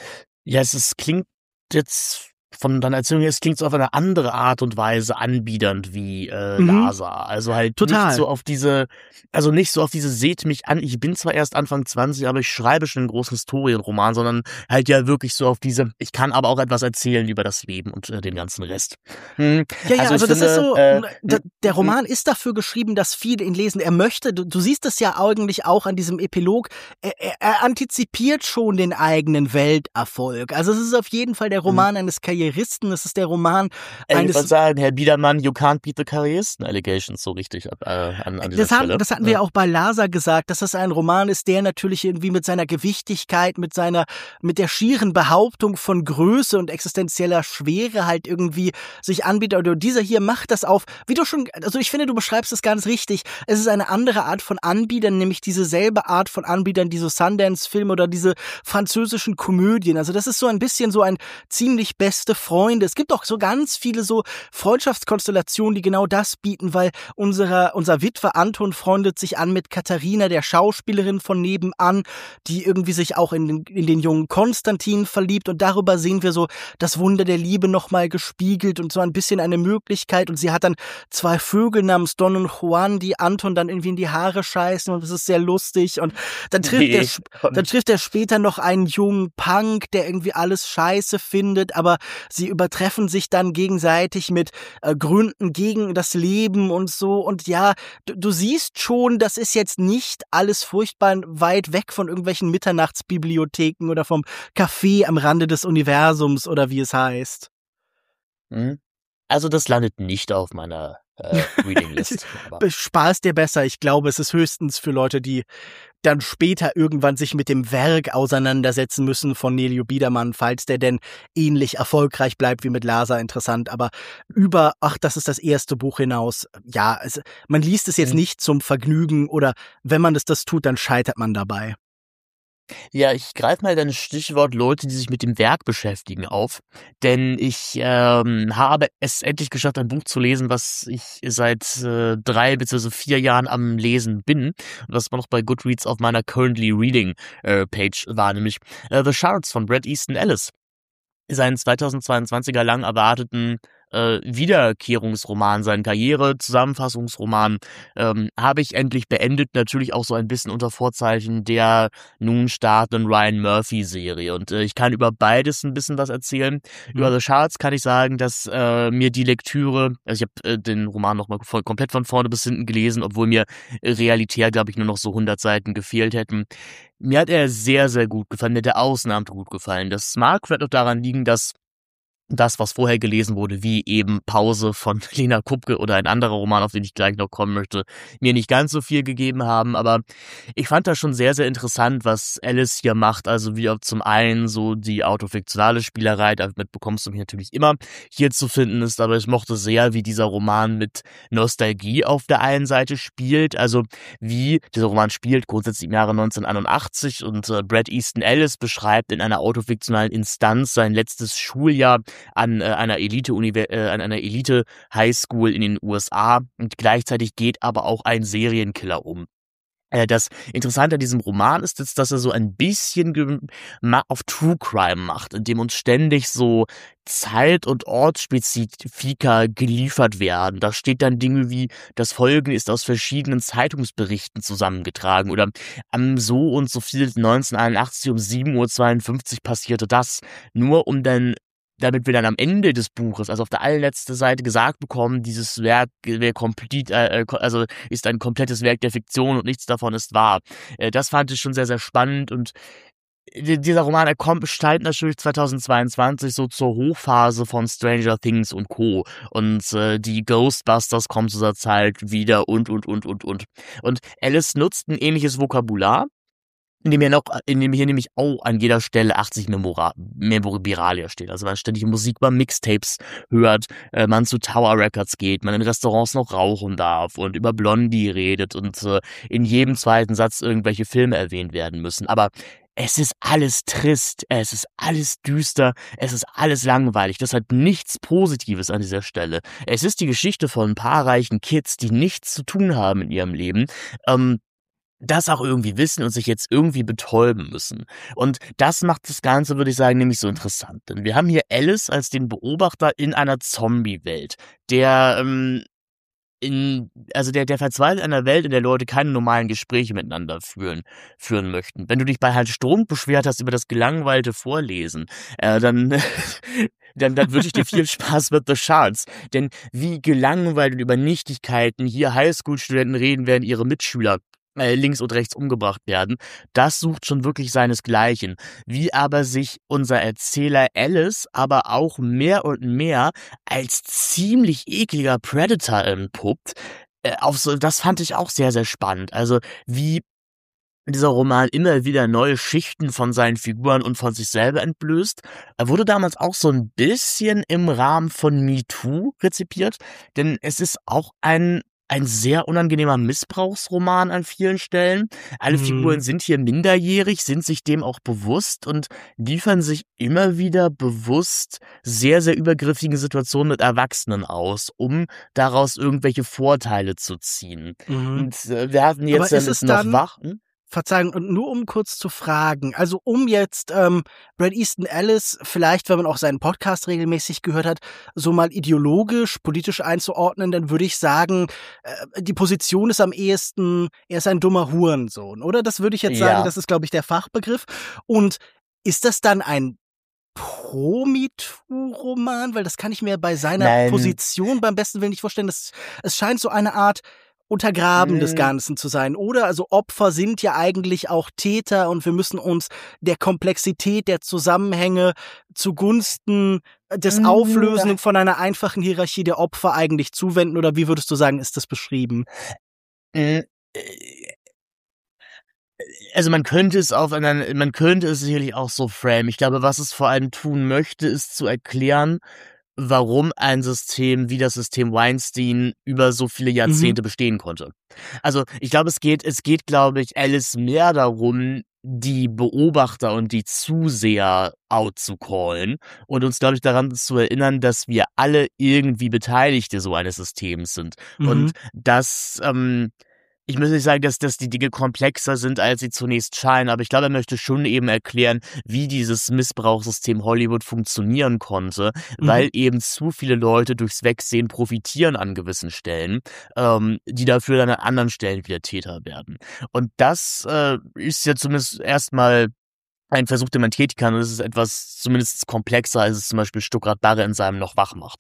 Ja, es ist, klingt jetzt von deiner Erzählung her, es klingt so auf eine andere Art und Weise anbiedernd wie äh, Mhm. Lhasa. Also halt Total. nicht so auf diese, also nicht so auf diese seht mich an, ich bin zwar erst Anfang zwanzig, aber ich schreibe schon einen großen Historienroman, sondern halt ja wirklich so auf diese, ich kann aber auch etwas erzählen über das Leben und äh, den ganzen Rest. Hm. Ja, ja, also, ich das finde, ist so, äh, da, der Roman ist dafür geschrieben, dass viele ihn lesen. Er möchte, du, du siehst es ja eigentlich auch an diesem Epilog, er, er, er antizipiert schon den eigenen Welterfolg. Also es ist auf jeden Fall der Roman eines Karrieristen, es ist der Roman Ich eines... würde sagen, Herr Biedermann, you can't beat the Karrieristen-Allegations so richtig äh, an, an dieser Das, haben, Stelle. das hatten wir ja auch bei Lhasa gesagt, dass das ein Roman ist, der natürlich irgendwie mit seiner Gewichtigkeit, mit seiner, mit der schieren Behauptung von Größe und existenzieller Schwere halt irgendwie sich anbietet. Oder dieser hier macht das auf, wie du schon, also ich finde, du beschreibst es ganz richtig. Es ist eine andere Art von Anbietern, nämlich diese selbe Art von Anbietern, die so Sundance-Filme oder diese französischen Komödien. Also das ist so ein bisschen so ein ziemlich beste Freunde. Es gibt auch so ganz viele so Freundschaftskonstellationen, die genau das bieten, weil unser, unser Witwer Anton freundet sich an mit Katharina, der Schauspielerin von nebenan, die irgendwie sich auch in den, in den jungen Konstantin verliebt, und darüber sehen wir so das Wunder der Liebe nochmal gespiegelt und so ein bisschen eine Möglichkeit, und sie hat dann zwei Vögel namens Don und Juan, die Anton dann irgendwie in die Haare scheißen, und das ist sehr lustig, und dann trifft Nee, er, dann trifft er später noch einen jungen Punk, der irgendwie alles scheiße findet, aber sie übertreffen sich dann gegenseitig mit äh, Gründen gegen das Leben und so, und ja, du, du siehst schon, das ist jetzt nicht alles furchtbar weit weg von irgendwelchen Mitternachtsbibliotheken oder vom Café am Rande des Universums oder wie es heißt. Hm. Also das landet nicht auf meiner äh, Reading List. Aber Spaß dir besser. Ich glaube, es ist höchstens für Leute, die dann später irgendwann sich mit dem Werk auseinandersetzen müssen von Nelio Biedermann, falls der denn ähnlich erfolgreich bleibt wie mit Lhasa, interessant. Aber über, ach, das ist das erste Buch hinaus, ja, es, man liest es jetzt Mhm. nicht zum Vergnügen, oder wenn man das, das tut, dann scheitert man dabei. ja, ich greife mal dein Stichwort Leute, die sich mit dem Werk beschäftigen, auf, denn ich ähm, habe es endlich geschafft, ein Buch zu lesen, was ich seit äh, drei bzw. vier Jahren am Lesen bin, und was noch bei Goodreads auf meiner Currently Reading äh, Page war, nämlich äh, The Shards von Bret Easton Ellis. Seinen zweitausendzweiundzwanziger lang erwarteten äh, Wiederkehrungsroman, seinen Karriere-Zusammenfassungsroman, ähm, habe ich endlich beendet, natürlich auch so ein bisschen unter Vorzeichen der nun startenden Ryan Murphy-Serie. Und äh, ich kann über beides ein bisschen was erzählen. Mhm. Über The Shards kann ich sagen, dass äh, mir die Lektüre, also ich habe äh, den Roman nochmal voll, komplett von vorne bis hinten gelesen, obwohl mir äh, realitär, glaube ich, nur noch so hundert Seiten gefehlt hätten. Mir hat er sehr, sehr gut gefallen, mir hat er ausnahmend gut gefallen. Das mag vielleicht auch daran liegen, dass das, was vorher gelesen wurde, wie eben Pause von Lena Kupke oder ein anderer Roman, auf den ich gleich noch kommen möchte, mir nicht ganz so viel gegeben haben. Aber ich fand das schon sehr, sehr interessant, was Alice hier macht. Also wie auch zum einen so die autofiktionale Spielerei, damit bekommst du mich natürlich immer, hier zu finden ist. Aber ich mochte sehr, wie dieser Roman mit Nostalgie auf der einen Seite spielt. Also wie dieser Roman spielt, grundsätzlich im Jahre neunzehnhunderteinundachtzig, und äh, Bret Easton Ellis beschreibt in einer autofiktionalen Instanz sein letztes Schuljahr an äh, einer Elite äh, an einer Elite Highschool in den U S A, und gleichzeitig geht aber auch ein Serienkiller um. Äh, Das Interessante an diesem Roman ist jetzt, dass er so ein bisschen ge- ma- auf True Crime macht, indem uns ständig so Zeit- und Ortsspezifika geliefert werden. Da steht dann Dinge wie, das Folgende ist aus verschiedenen Zeitungsberichten zusammengetragen, oder am so und so viel neunzehnhunderteinundachtzig um sieben Uhr zweiundfünfzig passierte das, nur um dann damit wir dann am Ende des Buches, also auf der allerletzten Seite gesagt bekommen, dieses Werk wäre komplett, äh, also ist ein komplettes Werk der Fiktion und nichts davon ist wahr. Äh, das fand ich schon sehr, sehr spannend, und dieser Roman, er kommt, steigt natürlich zweitausendzweiundzwanzig so zur Hochphase von Stranger Things und Co. Und äh, die Ghostbusters kommen zu dieser Zeit wieder und, und, und, und, und. Und Alice nutzt ein ähnliches Vokabular, in dem hier noch, in dem hier nämlich auch an jeder Stelle achtzig Memora, Memorabilia steht. Also man ständig Musik über Mixtapes hört, äh, man zu Tower Records geht, man in Restaurants noch rauchen darf und über Blondie redet und äh, in jedem zweiten Satz irgendwelche Filme erwähnt werden müssen. Aber es ist alles trist, es ist alles düster, es ist alles langweilig. Das hat nichts Positives an dieser Stelle. Es ist die Geschichte von ein paar reichen Kids, die nichts zu tun haben in ihrem Leben, ähm, das auch irgendwie wissen und sich jetzt irgendwie betäuben müssen. Und das macht das Ganze, würde ich sagen, nämlich so interessant. Denn wir haben hier Alice als den Beobachter in einer Zombie-Welt, der ähm, in, also der, der verzweifelt in einer Welt, in der Leute keine normalen Gespräche miteinander führen, führen möchten. Wenn du dich bei Halt Strunk beschwert hast über das gelangweilte Vorlesen, äh, dann, dann, dann wünsche ich dir viel Spaß mit The Shards. Denn wie gelangweilt und über Nichtigkeiten hier Highschool-Studenten reden, während ihre Mitschüler äh, links und rechts umgebracht werden, das sucht schon wirklich seinesgleichen. Wie aber sich unser Erzähler Alice aber auch mehr und mehr als ziemlich ekliger Predator entpuppt, äh, auf so, das fand ich auch sehr, sehr spannend. Also wie dieser Roman immer wieder neue Schichten von seinen Figuren und von sich selber entblößt. Er wurde damals auch so ein bisschen im Rahmen von MeToo rezipiert, denn es ist auch ein ein sehr unangenehmer Missbrauchsroman an vielen Stellen. Alle Mhm. Figuren sind hier minderjährig, sind sich dem auch bewusst und liefern sich immer wieder bewusst sehr, sehr übergriffigen Situationen mit Erwachsenen aus, um daraus irgendwelche Vorteile zu ziehen. Mhm. Und äh, wir hatten jetzt Aber ist äh, es noch dann- Wachen. Verzeihung, und nur um kurz zu fragen, also um jetzt ähm, Bret Easton Ellis, vielleicht, wenn man auch seinen Podcast regelmäßig gehört hat, so mal ideologisch, politisch einzuordnen, dann würde ich sagen, äh, die Position ist am ehesten, er ist ein dummer Hurensohn, oder? Das würde ich jetzt sagen, Ja. das ist, glaube ich, der Fachbegriff. Und ist das dann ein Pro-MeToo-Roman? Weil das kann ich mir bei seiner Nein. Position beim besten Willen nicht vorstellen. Das, es scheint so eine Art Untergraben des Mm. Ganzen zu sein, oder? Also Opfer sind ja eigentlich auch Täter und wir müssen uns der Komplexität der Zusammenhänge zugunsten des Mm. Auflösen von einer einfachen Hierarchie der Opfer eigentlich zuwenden, oder wie würdest du sagen, ist das beschrieben? Mm, äh, Also man könnte es auf einer, man könnte es sicherlich auch so frame. Ich glaube, was es vor allem tun möchte, ist zu erklären, warum ein System wie das System Weinstein über so viele Jahrzehnte bestehen konnte. Also ich glaube, es geht, es geht, glaube ich, Alice mehr darum, die Beobachter und die Zuseher out zu callen und uns, glaube ich, daran zu erinnern, dass wir alle irgendwie Beteiligte so eines Systems sind. Mhm. Und dass, ähm, ich muss nicht sagen, dass, dass die Dinge komplexer sind, als sie zunächst scheinen, aber ich glaube, er möchte schon eben erklären, wie dieses Missbrauchssystem Hollywood funktionieren konnte, Mhm. weil eben zu viele Leute durchs Wegsehen profitieren an gewissen Stellen, ähm, die dafür dann an anderen Stellen wieder Täter werden. Und das äh, ist ja zumindest erstmal ein Versuch, den man tätigen kann, und es ist etwas zumindest komplexer, als es zum Beispiel Stuckrad Barre in seinem Noch wach macht.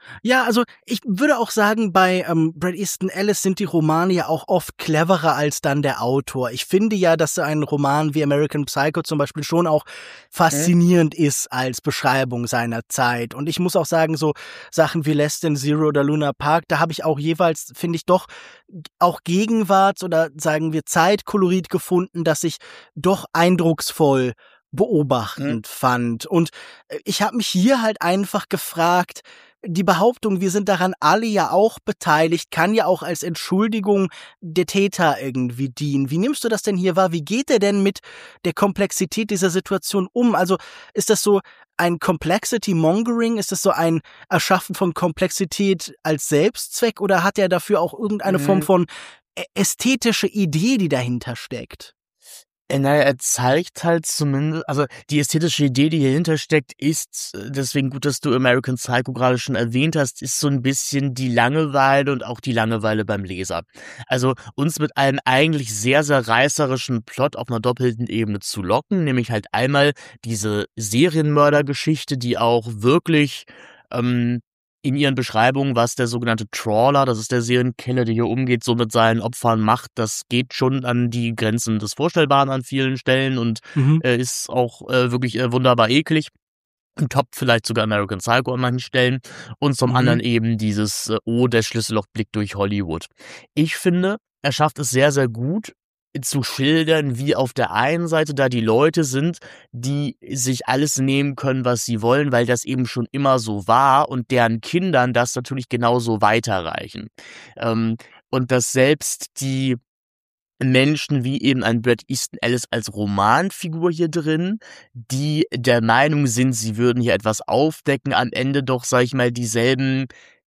Ja, also ich würde auch sagen, bei ähm, Bret Easton Ellis sind die Romane ja auch oft cleverer als dann der Autor. Ich finde ja, dass so ein Roman wie American Psycho zum Beispiel schon auch faszinierend mhm. ist als Beschreibung seiner Zeit. Und ich muss auch sagen, so Sachen wie Less Than Zero oder Luna Park, da habe ich auch jeweils, finde ich, doch auch Gegenwarts- oder sagen wir Zeitkolorit gefunden, das ich doch eindrucksvoll beobachtend mhm. fand. Und ich habe mich hier halt einfach gefragt, die Behauptung, wir sind daran alle ja auch beteiligt, kann ja auch als Entschuldigung der Täter irgendwie dienen. Wie nimmst du das denn hier wahr? Wie geht er denn mit der Komplexität dieser Situation um? Also ist das so ein Complexity Mongering? Ist das so ein Erschaffen von Komplexität als Selbstzweck? Oder hat er dafür auch irgendeine mhm. Form von ästhetische Idee, die dahinter steckt? Naja, er zeigt halt zumindest, also die ästhetische Idee, die hier hintersteckt, ist, deswegen gut, dass du American Psycho gerade schon erwähnt hast, ist so ein bisschen die Langeweile und auch die Langeweile beim Leser. Also uns mit einem eigentlich sehr, sehr reißerischen Plot auf einer doppelten Ebene zu locken, nämlich halt einmal diese Serienmördergeschichte, die auch wirklich ähm, in ihren Beschreibungen, was der sogenannte Trawler, das ist der Serienkiller, der hier umgeht, so mit seinen Opfern macht, das geht schon an die Grenzen des Vorstellbaren an vielen Stellen und mhm. äh, ist auch äh, wirklich äh, wunderbar eklig. Im Top vielleicht sogar American Psycho an manchen Stellen. Und zum mhm. anderen eben dieses äh, Oh, der Schlüssellochblick durch Hollywood. Ich finde, er schafft es sehr, sehr gut, zu schildern, wie auf der einen Seite da die Leute sind, die sich alles nehmen können, was sie wollen, weil das eben schon immer so war und deren Kindern das natürlich genauso weiterreichen. Ähm, und dass selbst die Menschen wie eben ein Bret Easton Ellis als Romanfigur hier drin, die der Meinung sind, sie würden hier etwas aufdecken, am Ende doch, sag ich mal, dieselben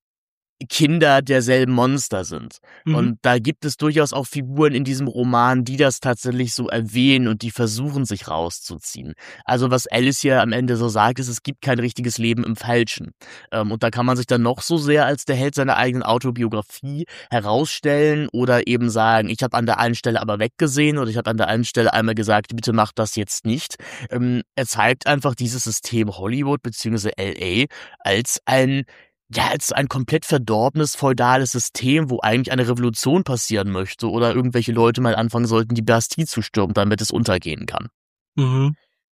Kinder derselben Monster sind. Mhm. Und da gibt es durchaus auch Figuren in diesem Roman, die das tatsächlich so erwähnen und die versuchen, sich rauszuziehen. Also was Alice hier am Ende so sagt, ist, es gibt kein richtiges Leben im Falschen. Ähm, und da kann man sich dann noch so sehr als der Held seiner eigenen Autobiografie herausstellen oder eben sagen, ich habe an der einen Stelle aber weggesehen oder ich habe an der einen Stelle einmal gesagt, bitte mach das jetzt nicht. Ähm, er zeigt einfach dieses System Hollywood bzw. L A als ein Ja, als ein komplett verdorbenes, feudales System, wo eigentlich eine Revolution passieren möchte oder irgendwelche Leute mal anfangen sollten, die Bastille zu stürmen, damit es untergehen kann. Mhm.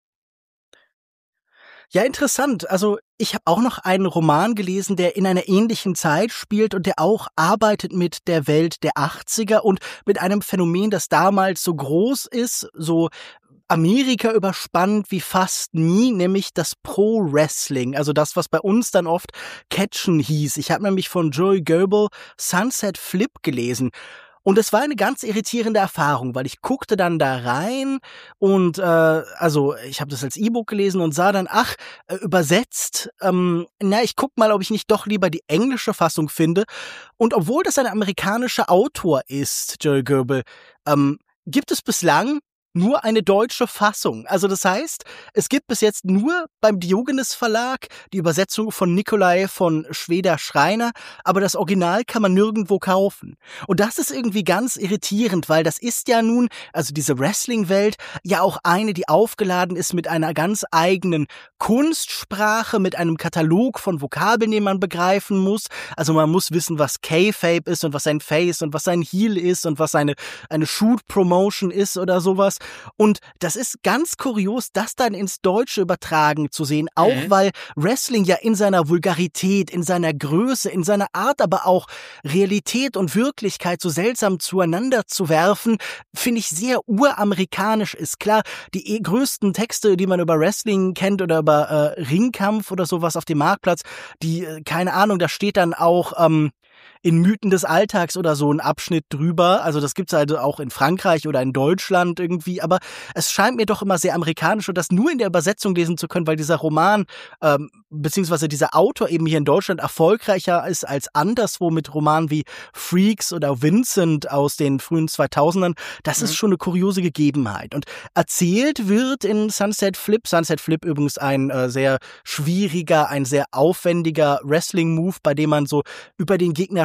Ja, interessant. Also ich habe auch noch einen Roman gelesen, der in einer ähnlichen Zeit spielt und der auch arbeitet mit der Welt der achtziger und mit einem Phänomen, das damals so groß ist, so Amerika überspannt wie fast nie, nämlich das Pro-Wrestling, also das, was bei uns dann oft Catchen hieß. Ich habe nämlich von Joey Goebel Sunset Flip gelesen. Und es war eine ganz irritierende Erfahrung, weil ich guckte dann da rein und äh, also ich habe das als E-Book gelesen und sah dann, ach, äh, übersetzt, ähm, na, ich guck mal, ob ich nicht doch lieber die englische Fassung finde. Und obwohl das ein amerikanischer Autor ist, Joey Goebel, ähm, gibt es bislang nur eine deutsche Fassung. Also das heißt, es gibt bis jetzt nur beim Diogenes Verlag die Übersetzung von Nikolai von Schweder-Schreiner, aber das Original kann man nirgendwo kaufen. Und das ist irgendwie ganz irritierend, weil das ist ja nun, also diese Wrestling-Welt, ja auch eine, die aufgeladen ist mit einer ganz eigenen Kunstsprache, mit einem Katalog von Vokabeln, den man begreifen muss. Also man muss wissen, was Kayfabe ist und was ein Face und was ein Heel ist und was eine, eine Shoot-Promotion ist oder sowas. Und das ist ganz kurios, das dann ins Deutsche übertragen zu sehen, auch mhm. weil Wrestling ja in seiner Vulgarität, in seiner Größe, in seiner Art, aber auch Realität und Wirklichkeit so seltsam zueinander zu werfen, finde ich sehr uramerikanisch ist. Klar, die größten Texte, die man über Wrestling kennt oder über äh, Ringkampf oder sowas auf dem Marktplatz, die, äh, keine Ahnung, da steht dann auch ähm, in Mythen des Alltags oder so ein Abschnitt drüber. Also das gibt's also auch in Frankreich oder in Deutschland irgendwie. Aber es scheint mir doch immer sehr amerikanisch und das nur in der Übersetzung lesen zu können, weil dieser Roman ähm, beziehungsweise dieser Autor eben hier in Deutschland erfolgreicher ist als anderswo mit Romanen wie Freaks oder Vincent aus den frühen zweitausendern. Das mhm. ist schon eine kuriose Gegebenheit. Und erzählt wird in Sunset Flip, Sunset Flip übrigens ein äh, sehr schwieriger, ein sehr aufwendiger Wrestling-Move, bei dem man so über den Gegner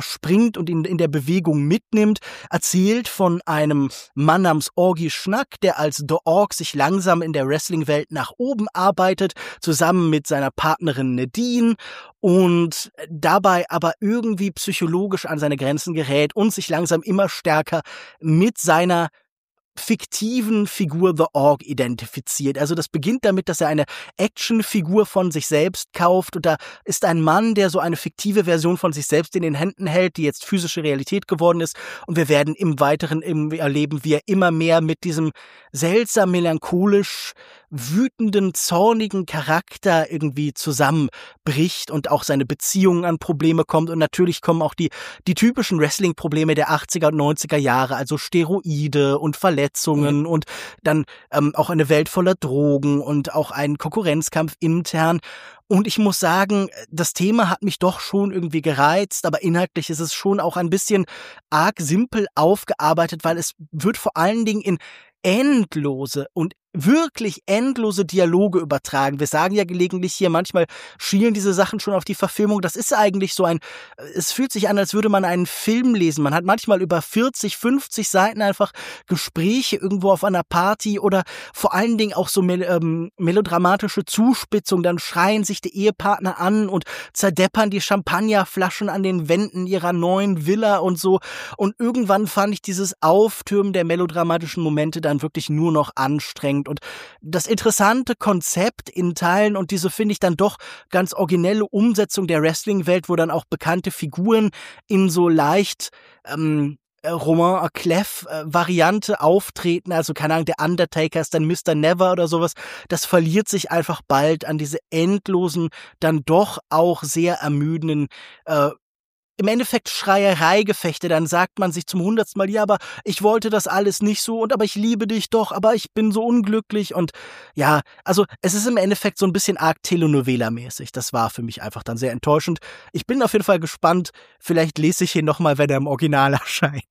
springt und ihn in der Bewegung mitnimmt, erzählt von einem Mann namens Augie Schnack, der als The Orc sich langsam in der Wrestling-Welt nach oben arbeitet, zusammen mit seiner Partnerin Nadine und dabei aber irgendwie psychologisch an seine Grenzen gerät und sich langsam immer stärker mit seiner fiktiven Figur The Orc identifiziert. Also das beginnt damit, dass er eine Actionfigur von sich selbst kauft und da ist ein Mann, der so eine fiktive Version von sich selbst in den Händen hält, die jetzt physische Realität geworden ist und wir werden im Weiteren erleben, wie er immer mehr mit diesem seltsam melancholisch wütenden, zornigen Charakter irgendwie zusammenbricht und auch seine Beziehungen an Probleme kommt und natürlich kommen auch die die typischen Wrestling-Probleme der achtziger und neunziger Jahre, also Steroide und Verletzungen mhm. und dann ähm, auch eine Welt voller Drogen und auch ein Konkurrenzkampf intern. Und ich muss sagen, das Thema hat mich doch schon irgendwie gereizt, aber inhaltlich ist es schon auch ein bisschen arg simpel aufgearbeitet, weil es wird vor allen Dingen in endlose und wirklich endlose Dialoge übertragen. Wir sagen ja gelegentlich hier, manchmal schielen diese Sachen schon auf die Verfilmung. Das ist eigentlich so ein, es fühlt sich an, als würde man einen Film lesen. Man hat manchmal über vierzig, fünfzig Seiten einfach Gespräche irgendwo auf einer Party oder vor allen Dingen auch so mel- ähm, melodramatische Zuspitzung. Dann schreien sich die Ehepartner an und zerdeppern die Champagnerflaschen an den Wänden ihrer neuen Villa und so. Und irgendwann fand ich dieses Auftürmen der melodramatischen Momente dann wirklich nur noch anstrengend. Und das interessante Konzept in Teilen und diese, finde ich, dann doch ganz originelle Umsetzung der Wrestling-Welt, wo dann auch bekannte Figuren in so leicht ähm, Romain Clef-Variante auftreten, also keine Ahnung, der Undertaker ist dann Mister Never oder sowas, das verliert sich einfach bald an diese endlosen, dann doch auch sehr ermüdenden äh, im Endeffekt Schreiereigefechte, dann sagt man sich zum hundertsten Mal, ja, aber ich wollte das alles nicht so und aber ich liebe dich doch, aber ich bin so unglücklich und ja, also es ist im Endeffekt so ein bisschen arg Telenovela-mäßig. Das war für mich einfach dann sehr enttäuschend. Ich bin auf jeden Fall gespannt, vielleicht lese ich ihn nochmal, wenn er im Original erscheint.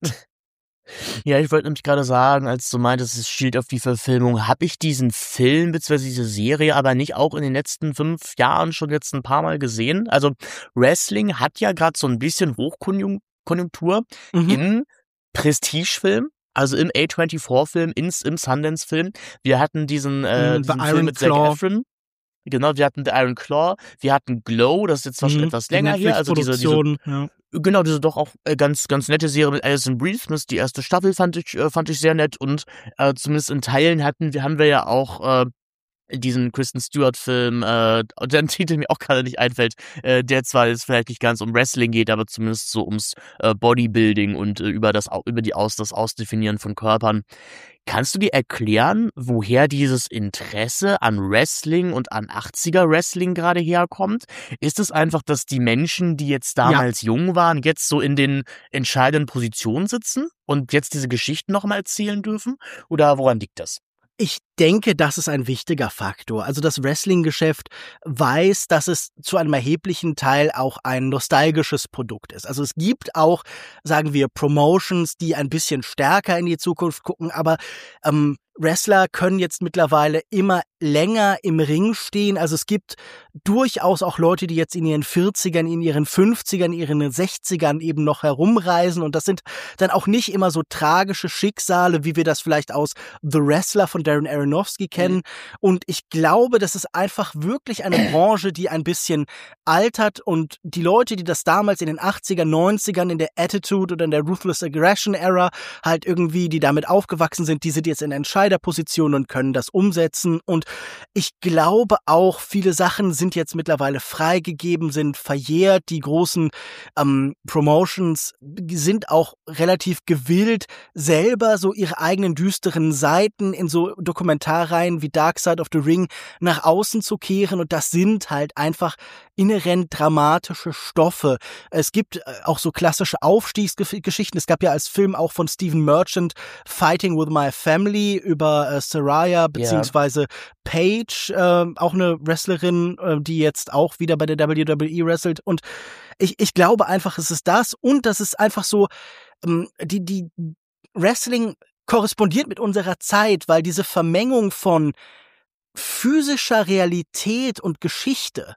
Ja, ich wollte nämlich gerade sagen, als du meintest, es schielt auf die Verfilmung, habe ich diesen Film bzw. diese Serie aber nicht auch in den letzten fünf Jahren schon jetzt ein paar Mal gesehen. Also Wrestling hat ja gerade so ein bisschen Hochkonjunktur mhm. im Prestigefilm, also im A vierundzwanzig-Film, ins, im Sundance-Film. Wir hatten diesen, äh, diesen Film mit Zac Efron. Genau, wir hatten The Iron Claw, wir hatten Glow, das ist jetzt zwar schon mhm, etwas länger hier, also diese, diese ja. Genau, diese doch auch äh, ganz ganz nette Serie mit Alison Briefness, die erste Staffel fand ich äh, fand ich sehr nett und äh, zumindest in Teilen hatten wir haben wir ja auch äh, diesen Kristen Stewart-Film, äh, deren Titel mir auch gerade nicht einfällt, äh, der zwar jetzt vielleicht nicht ganz um Wrestling geht, aber zumindest so ums äh, Bodybuilding und äh, über das über die Aus das Ausdefinieren von Körpern. Kannst du dir erklären, woher dieses Interesse an Wrestling und an achtziger-Wrestling gerade herkommt? Ist es einfach, dass die Menschen, die jetzt damals ja. jung waren, jetzt so in den entscheidenden Positionen sitzen und jetzt diese Geschichten nochmal erzählen dürfen? Oder woran liegt das? Ich denke, das ist ein wichtiger Faktor. Also das Wrestling-Geschäft weiß, dass es zu einem erheblichen Teil auch ein nostalgisches Produkt ist. Also es gibt auch, sagen wir, Promotions, die ein bisschen stärker in die Zukunft gucken, aber ähm, Wrestler können jetzt mittlerweile immer länger im Ring stehen. Also es gibt durchaus auch Leute, die jetzt in ihren vierzigern, in ihren fünfzigern, in ihren sechzigern eben noch herumreisen. Und das sind dann auch nicht immer so tragische Schicksale, wie wir das vielleicht aus The Wrestler von Darren Aronofsky kennen. Mhm. Und ich glaube, das ist einfach wirklich eine Branche, die ein bisschen altert. Und die Leute, die das damals in den achtzigern, neunzigern, in der Attitude oder in der Ruthless Aggression Era halt irgendwie, die damit aufgewachsen sind, die sind jetzt in Entscheiderpositionen und können das umsetzen. Und ich glaube auch, viele Sachen sind jetzt mittlerweile freigegeben, sind verjährt. Die großen ähm, Promotions sind auch relativ gewillt, selber so ihre eigenen düsteren Seiten in so Dokumentarreihen wie Dark Side of the Ring nach außen zu kehren. Und das sind halt einfach inhärent dramatische Stoffe. Es gibt auch so klassische Aufstiegsgeschichten. Es gab ja als Film auch von Stephen Merchant Fighting with My Family über äh, Saraya beziehungsweise yeah. Paige, äh, auch eine Wrestlerin, äh, die jetzt auch wieder bei der W W E wrestelt. Und ich, ich glaube einfach, es ist das und das ist einfach so, ähm, die, die Wrestling korrespondiert mit unserer Zeit, weil diese Vermengung von physischer Realität und Geschichte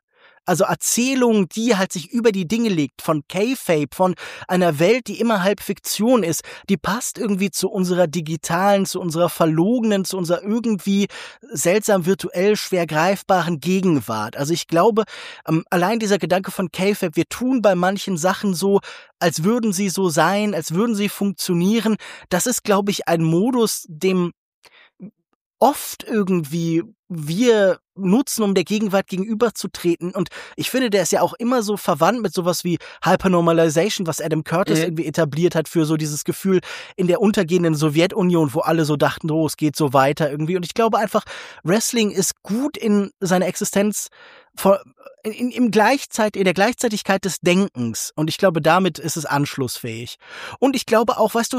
Also Erzählung, die halt sich über die Dinge legt, von Kayfabe, von einer Welt, die immer halb Fiktion ist, die passt irgendwie zu unserer digitalen, zu unserer verlogenen, zu unserer irgendwie seltsam virtuell schwer greifbaren Gegenwart. Also ich glaube, ähm, allein dieser Gedanke von Kayfabe, wir tun bei manchen Sachen so, als würden sie so sein, als würden sie funktionieren, das ist, glaube ich, ein Modus, dem oft irgendwie wir nutzen, um der Gegenwart gegenüberzutreten. Und ich finde, der ist ja auch immer so verwandt mit sowas wie Hypernormalization, was Adam Curtis Mhm. irgendwie etabliert hat für so dieses Gefühl in der untergehenden Sowjetunion, wo alle so dachten, oh, es geht so weiter irgendwie. Und ich glaube einfach, Wrestling ist gut in seiner Existenz vor, in, in, im Gleichzeit, in der Gleichzeitigkeit des Denkens. Und ich glaube, damit ist es anschlussfähig. Und ich glaube auch, weißt du,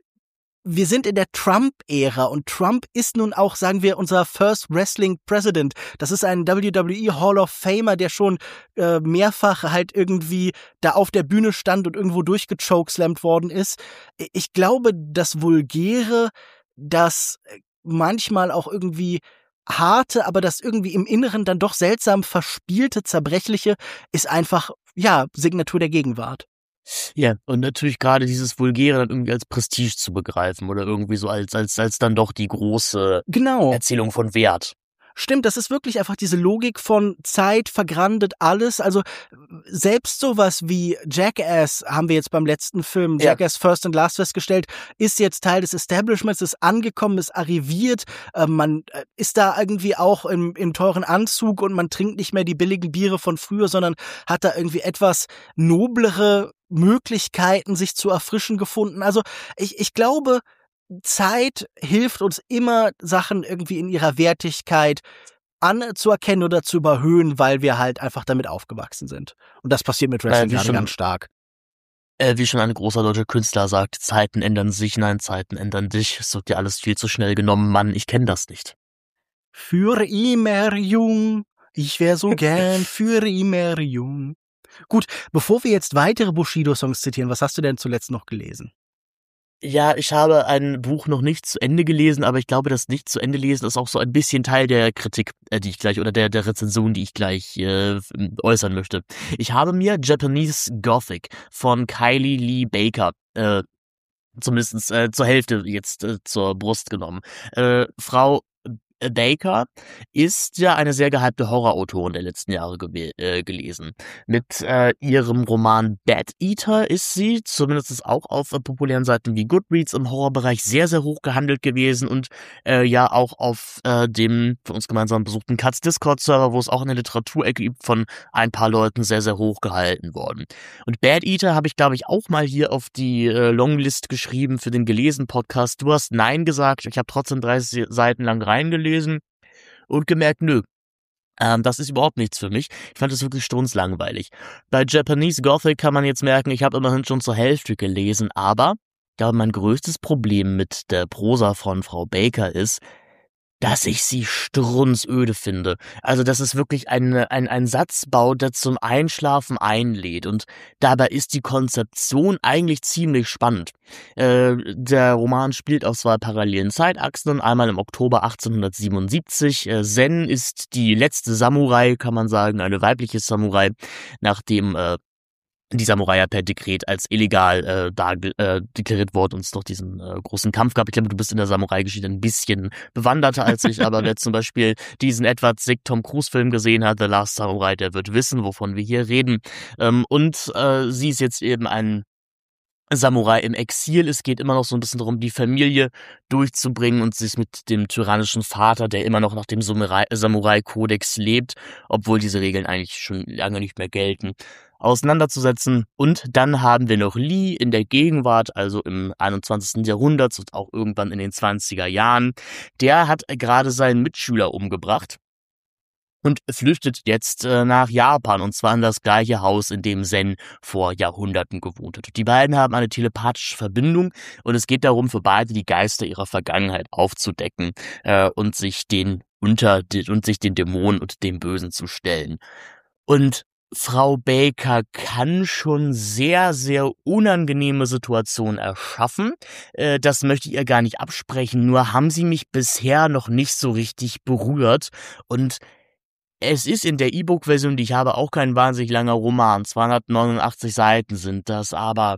wir sind in der Trump-Ära und Trump ist nun auch, sagen wir, unser First Wrestling President. Das ist ein W W E Hall of Famer, der schon äh, mehrfach halt irgendwie da auf der Bühne stand und irgendwo durchgechokeslammt worden ist. Ich glaube, das Vulgäre, das manchmal auch irgendwie harte, aber das irgendwie im Inneren dann doch seltsam verspielte, zerbrechliche, ist einfach, ja, Signatur der Gegenwart. Ja, und natürlich gerade dieses Vulgäre dann irgendwie als Prestige zu begreifen oder irgendwie so als als als dann doch die große Genau. Erzählung von Wert. Stimmt, das ist wirklich einfach diese Logik von Zeit vergrandet alles. Also selbst sowas wie Jackass haben wir jetzt beim letzten Film, Ja. Jackass First and Last, festgestellt, ist jetzt Teil des Establishments, ist angekommen, ist arriviert. Äh, man äh, ist da irgendwie auch im, im teuren Anzug und man trinkt nicht mehr die billigen Biere von früher, sondern hat da irgendwie etwas noblere Möglichkeiten, sich zu erfrischen gefunden. Also ich, ich glaube, Zeit hilft uns immer, Sachen irgendwie in ihrer Wertigkeit anzuerkennen oder zu überhöhen, weil wir halt einfach damit aufgewachsen sind. Und das passiert mit Wrestling Äh, wie gerade schon- ganz stark. Äh, wie schon ein großer deutscher Künstler sagt, Zeiten ändern sich, nein, Zeiten ändern dich. Es wird dir alles viel zu schnell genommen, Mann, ich kenne das nicht. Für immer jung, ich wär so gern für immer jung. Gut, bevor wir jetzt weitere Bushido-Songs zitieren, was hast du denn zuletzt noch gelesen? Ja, ich habe ein Buch noch nicht zu Ende gelesen, aber ich glaube, das nicht zu Ende lesen ist auch so ein bisschen Teil der Kritik, äh, die ich gleich, oder der, der Rezension, die ich gleich äh, äußern möchte. Ich habe mir Japanese Gothic von Kylie Lee Baker äh, zumindest äh, zur Hälfte jetzt äh, zur Brust genommen. Äh, Frau Baker ist ja eine sehr gehypte Horrorautorin der letzten Jahre ge äh, gelesen. Mit äh, ihrem Roman Bad Eater ist sie zumindest auch auf äh, populären Seiten wie Goodreads im Horrorbereich sehr, sehr hoch gehandelt gewesen und äh, ja auch auf äh, dem von uns gemeinsam besuchten Katz Discord-Server, wo es auch eine Literaturecke gibt, von ein paar Leuten sehr, sehr hoch gehalten worden. Und Bad Eater habe ich, glaube ich, auch mal hier auf die äh, Longlist geschrieben für den Gelesen-Podcast. Du hast Nein gesagt, ich habe trotzdem dreißig Seiten lang reingelesen und gemerkt, nö, ähm, das ist überhaupt nichts für mich. Ich fand das wirklich strunzlangweilig. Bei Japanese Gothic kann man jetzt merken, ich habe immerhin schon zur Hälfte gelesen, aber ich glaube, mein größtes Problem mit der Prosa von Frau Baker ist, dass ich sie strunzöde finde. Also das ist wirklich ein, ein, ein Satzbau, der zum Einschlafen einlädt und dabei ist die Konzeption eigentlich ziemlich spannend. Äh, der Roman spielt auf zwei parallelen Zeitachsen, einmal im Oktober achtzehnhundertsiebenundsiebzig. Äh, Zen ist die letzte Samurai, kann man sagen, eine weibliche Samurai, nachdem äh, die Samurai ja per Dekret als illegal äh, da, äh, deklariert worden und es doch diesen äh, großen Kampf gab. Ich glaube, du bist in der Samurai-Geschichte ein bisschen bewanderter als ich, aber wer zum Beispiel diesen etwas sick Tom Cruise-Film gesehen hat, The Last Samurai, der wird wissen, wovon wir hier reden. Ähm, und äh, sie ist jetzt eben ein Samurai im Exil. Es geht immer noch so ein bisschen darum, die Familie durchzubringen und sich mit dem tyrannischen Vater, der immer noch nach dem Samurai- Samurai-Kodex lebt, obwohl diese Regeln eigentlich schon lange nicht mehr gelten, auseinanderzusetzen. Und dann haben wir noch Lee in der Gegenwart, also im einundzwanzigsten Jahrhundert und auch irgendwann in den zwanziger Jahren. Der hat gerade seinen Mitschüler umgebracht und flüchtet jetzt äh, nach Japan, und zwar in das gleiche Haus, in dem Zen vor Jahrhunderten gewohnt hat. Die beiden haben eine telepathische Verbindung und es geht darum, für beide die Geister ihrer Vergangenheit aufzudecken äh, und sich den unter und sich den Dämonen und dem Bösen zu stellen. Und Frau Baker kann schon sehr, sehr unangenehme Situationen erschaffen. Äh, das möchte ich ihr gar nicht absprechen, nur haben sie mich bisher noch nicht so richtig berührt und Es ist in der E-Book-Version, die ich habe, auch kein wahnsinnig langer Roman. zweihundertneunundachtzig Seiten sind das, aber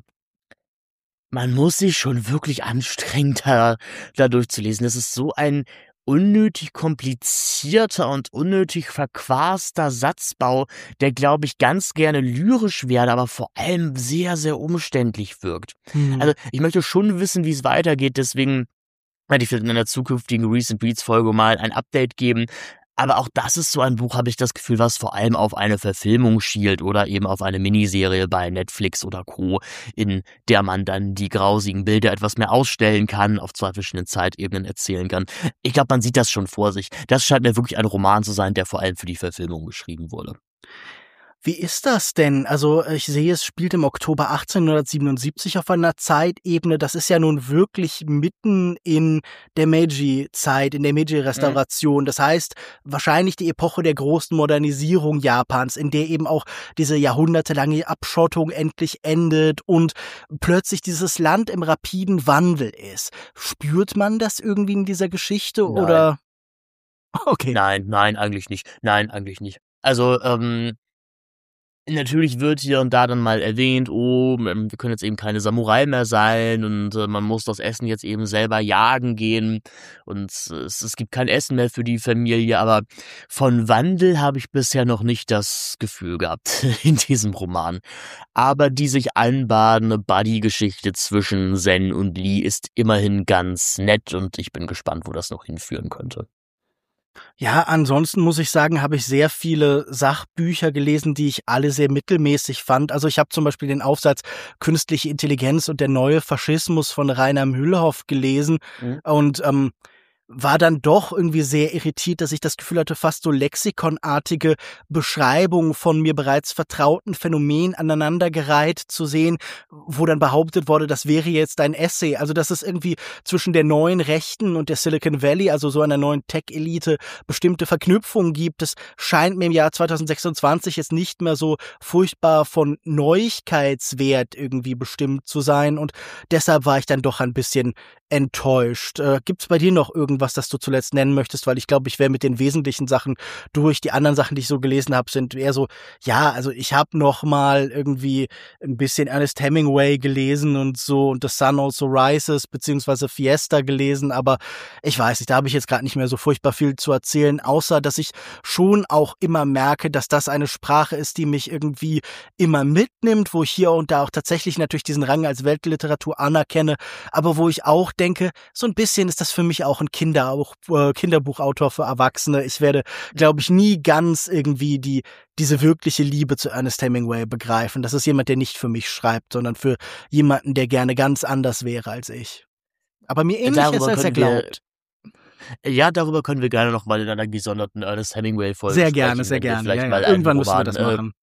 man muss sich schon wirklich anstrengen, da, da durchzulesen. Das ist so ein unnötig komplizierter und unnötig verquaster Satzbau, der, glaube ich, ganz gerne lyrisch wäre, aber vor allem sehr, sehr umständlich wirkt. Hm. Also ich möchte schon wissen, wie es weitergeht, deswegen werde ich vielleicht in einer zukünftigen Recent Reads Folge mal ein Update geben. Aber auch das ist so ein Buch, habe ich das Gefühl, was vor allem auf eine Verfilmung schielt oder eben auf eine Miniserie bei Netflix oder Co., in der man dann die grausigen Bilder etwas mehr ausstellen kann, auf zwei verschiedenen Zeitebenen erzählen kann. Ich glaube, man sieht das schon vor sich. Das scheint mir wirklich ein Roman zu sein, der vor allem für die Verfilmung geschrieben wurde. Wie ist das denn? Also ich sehe, es spielt im Oktober achtzehnhundertsiebenundsiebzig auf einer Zeitebene. Das ist ja nun wirklich mitten in der Meiji-Zeit, in der Meiji-Restauration. Das heißt, wahrscheinlich die Epoche der großen Modernisierung Japans, in der eben auch diese jahrhundertelange Abschottung endlich endet und plötzlich dieses Land im rapiden Wandel ist. Spürt man das irgendwie in dieser Geschichte Nein. oder? Okay. Nein, nein, eigentlich nicht. Nein, eigentlich nicht. Also, ähm, natürlich wird hier und da dann mal erwähnt, oh, ähm, wir können jetzt eben keine Samurai mehr sein und äh, man muss das Essen jetzt eben selber jagen gehen und es, es gibt kein Essen mehr für die Familie, aber von Wandel habe ich bisher noch nicht das Gefühl gehabt in diesem Roman. Aber die sich anbahnende Buddy-Geschichte zwischen Zen und Lee ist immerhin ganz nett und ich bin gespannt, wo das noch hinführen könnte. Ja, ansonsten muss ich sagen, habe ich sehr viele Sachbücher gelesen, die ich alle sehr mittelmäßig fand. Also ich habe zum Beispiel den Aufsatz Künstliche Intelligenz und der neue Faschismus von Rainer Mühlhoff gelesen Mhm. und ähm, war dann doch irgendwie sehr irritiert, dass ich das Gefühl hatte, fast so lexikonartige Beschreibungen von mir bereits vertrauten Phänomenen aneinandergereiht zu sehen, wo dann behauptet wurde, das wäre jetzt ein Essay. Also dass es irgendwie zwischen der neuen Rechten und der Silicon Valley, also so einer neuen Tech-Elite, bestimmte Verknüpfungen gibt. Das scheint mir im Jahr zweitausendsechsundzwanzig jetzt nicht mehr so furchtbar von Neuigkeitswert irgendwie bestimmt zu sein und deshalb war ich dann doch ein bisschen enttäuscht. Äh, gibt's bei dir noch irgendwas, das du zuletzt nennen möchtest? Weil ich glaube, ich wäre mit den wesentlichen Sachen durch. Die anderen Sachen, die ich so gelesen habe, sind eher so, ja, also ich habe noch mal irgendwie ein bisschen Ernest Hemingway gelesen und so und The Sun Also Rises beziehungsweise Fiesta gelesen, aber ich weiß nicht, da habe ich jetzt gerade nicht mehr so furchtbar viel zu erzählen, außer dass ich schon auch immer merke, dass das eine Sprache ist, die mich irgendwie immer mitnimmt, wo ich hier und da auch tatsächlich natürlich diesen Rang als Weltliteratur anerkenne, aber wo ich auch denke, so ein bisschen ist das für mich auch ein Kinder, auch, äh, Kinderbuchautor für Erwachsene. Ich werde, glaube ich, nie ganz irgendwie die diese wirkliche Liebe zu Ernest Hemingway begreifen. Das ist jemand, der nicht für mich schreibt, sondern für jemanden, der gerne ganz anders wäre als ich. Aber mir ähnlich ist, Darüber als er können wir, glaubt. ja, darüber können wir gerne noch mal in einer gesonderten Ernest Hemingway-Folge Sehr sprechen, gerne, sehr wenn wir gerne. vielleicht Ja, mal ja. einen Irgendwann müssen wir Roman, das äh, machen.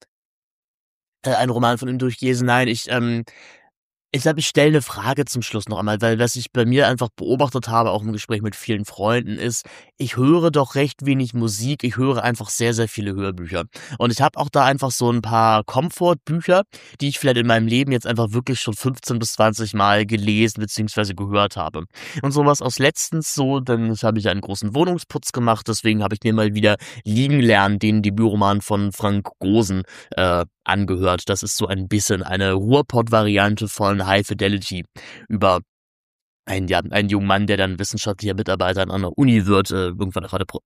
äh, einen Roman von ihm durchlesen. Nein, ich, ähm, ich glaube, ich stelle eine Frage zum Schluss noch einmal, weil was ich bei mir einfach beobachtet habe, auch im Gespräch mit vielen Freunden, ist, ich höre doch recht wenig Musik, ich höre einfach sehr, sehr viele Hörbücher. Und ich habe auch da einfach so ein paar Comfort-Bücher, die ich vielleicht in meinem Leben jetzt einfach wirklich schon fünfzehn bis zwanzig Mal gelesen bzw. gehört habe. Und sowas aus letztens so, dann habe ich einen großen Wohnungsputz gemacht, deswegen habe ich mir mal wieder Liegen lernen, den Debütroman von Frank Gosen äh, angehört. Das ist so ein bisschen eine Ruhrpott-Variante von High Fidelity über einen, ja, einen jungen Mann, der dann wissenschaftlicher Mitarbeiter an einer Uni wird, äh, irgendwann auch eine Pro-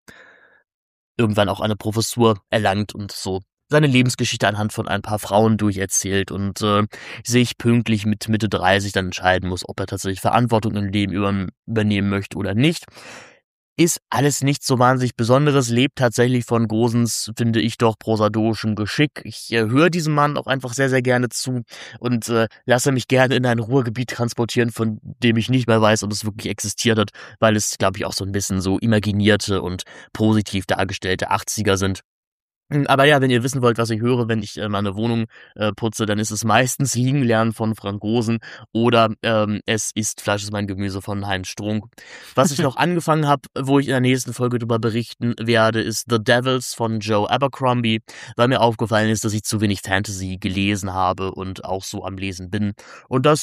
irgendwann auch eine Professur erlangt und so seine Lebensgeschichte anhand von ein paar Frauen durcherzählt und äh, sich pünktlich mit Mitte dreißig dann entscheiden muss, ob er tatsächlich Verantwortung im Leben über, übernehmen möchte oder nicht. Ist alles nichts so wahnsinnig Besonderes, lebt tatsächlich von Gosens, finde ich doch, prosadorischem Geschick. Ich äh, höre diesem Mann auch einfach sehr, sehr gerne zu und äh, lasse mich gerne in ein Ruhrgebiet transportieren, von dem ich nicht mehr weiß, ob es wirklich existiert hat, weil es, glaube ich, auch so ein bisschen so imaginierte und positiv dargestellte achtziger sind. Aber ja, wenn ihr wissen wollt, was ich höre, wenn ich äh, meine Wohnung äh, putze, dann ist es meistens Liegen lernen von Frank Gosen oder ähm, es ist Fleisch ist mein Gemüse von Heinz Strunk. Was ich noch angefangen habe, wo ich in der nächsten Folge darüber berichten werde, ist The Devils von Joe Abercrombie, weil mir aufgefallen ist, dass ich zu wenig Fantasy gelesen habe und auch so am Lesen bin. Und das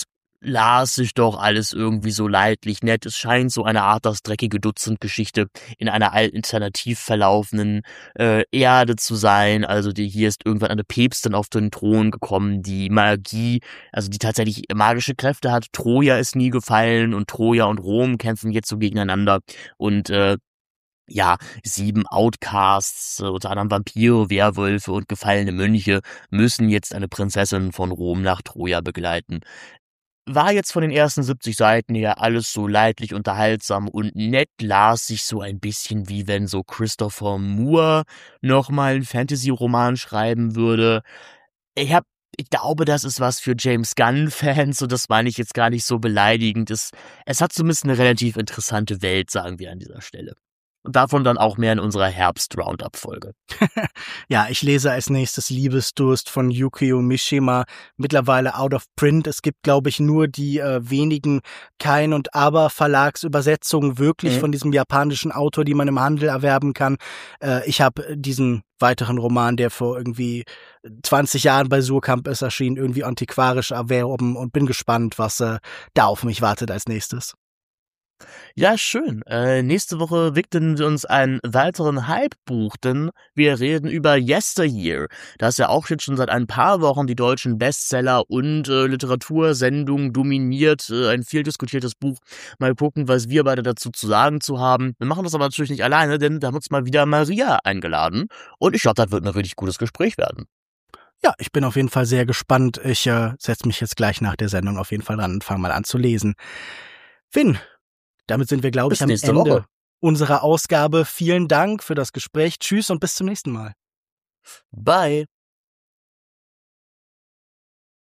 las sich doch alles irgendwie so leidlich nett. Es scheint so eine Art das dreckige Dutzend-Geschichte in einer alternativ verlaufenden äh, Erde zu sein. Also die, hier ist irgendwann eine Päpstin auf den Thron gekommen, die Magie, also die tatsächlich magische Kräfte hat. Troja ist nie gefallen und Troja und Rom kämpfen jetzt so gegeneinander. Und äh, ja, sieben Outcasts, äh, unter anderem Vampire, Werwölfe und gefallene Mönche, müssen jetzt eine Prinzessin von Rom nach Troja begleiten. War jetzt von den ersten siebzig Seiten her alles so leidlich unterhaltsam und nett, las sich so ein bisschen wie wenn so Christopher Moore nochmal einen Fantasy-Roman schreiben würde. Ich hab, ich glaube, das ist was für James Gunn-Fans und das meine ich jetzt gar nicht so beleidigend. Es, es hat zumindest eine relativ interessante Welt, sagen wir an dieser Stelle. Und davon dann auch mehr in unserer Herbst-Roundup-Folge. Ja, ich lese als nächstes Liebesdurst von Yukio Mishima, mittlerweile out of print. Es gibt, glaube ich, nur die äh, wenigen Kein- und Aber-Verlagsübersetzungen wirklich mhm. von diesem japanischen Autor, die man im Handel erwerben kann. Äh, ich habe diesen weiteren Roman, der vor irgendwie zwanzig Jahren bei Surkamp ist erschienen, irgendwie antiquarisch erwerben und bin gespannt, was äh, da auf mich wartet als nächstes. Ja, schön. Äh, nächste Woche widmen wir uns einen weiteren Hype-Buch, denn wir reden über Yesteryear. Das ja auch jetzt schon seit ein paar Wochen die deutschen Bestseller und äh, Literatursendungen dominiert. Äh, ein viel diskutiertes Buch. Mal gucken, was wir beide dazu zu sagen zu haben. Wir machen das aber natürlich nicht alleine, denn da haben uns mal wieder Maria eingeladen. Und ich glaube, das wird ein richtig gutes Gespräch werden. Ja, ich bin auf jeden Fall sehr gespannt. Ich äh, setze mich jetzt gleich nach der Sendung auf jeden Fall dran und fange mal an zu lesen. Finn, damit sind wir, glaube ich, am Ende Woche. unserer Ausgabe. Vielen Dank für das Gespräch. Tschüss und bis zum nächsten Mal. Bye.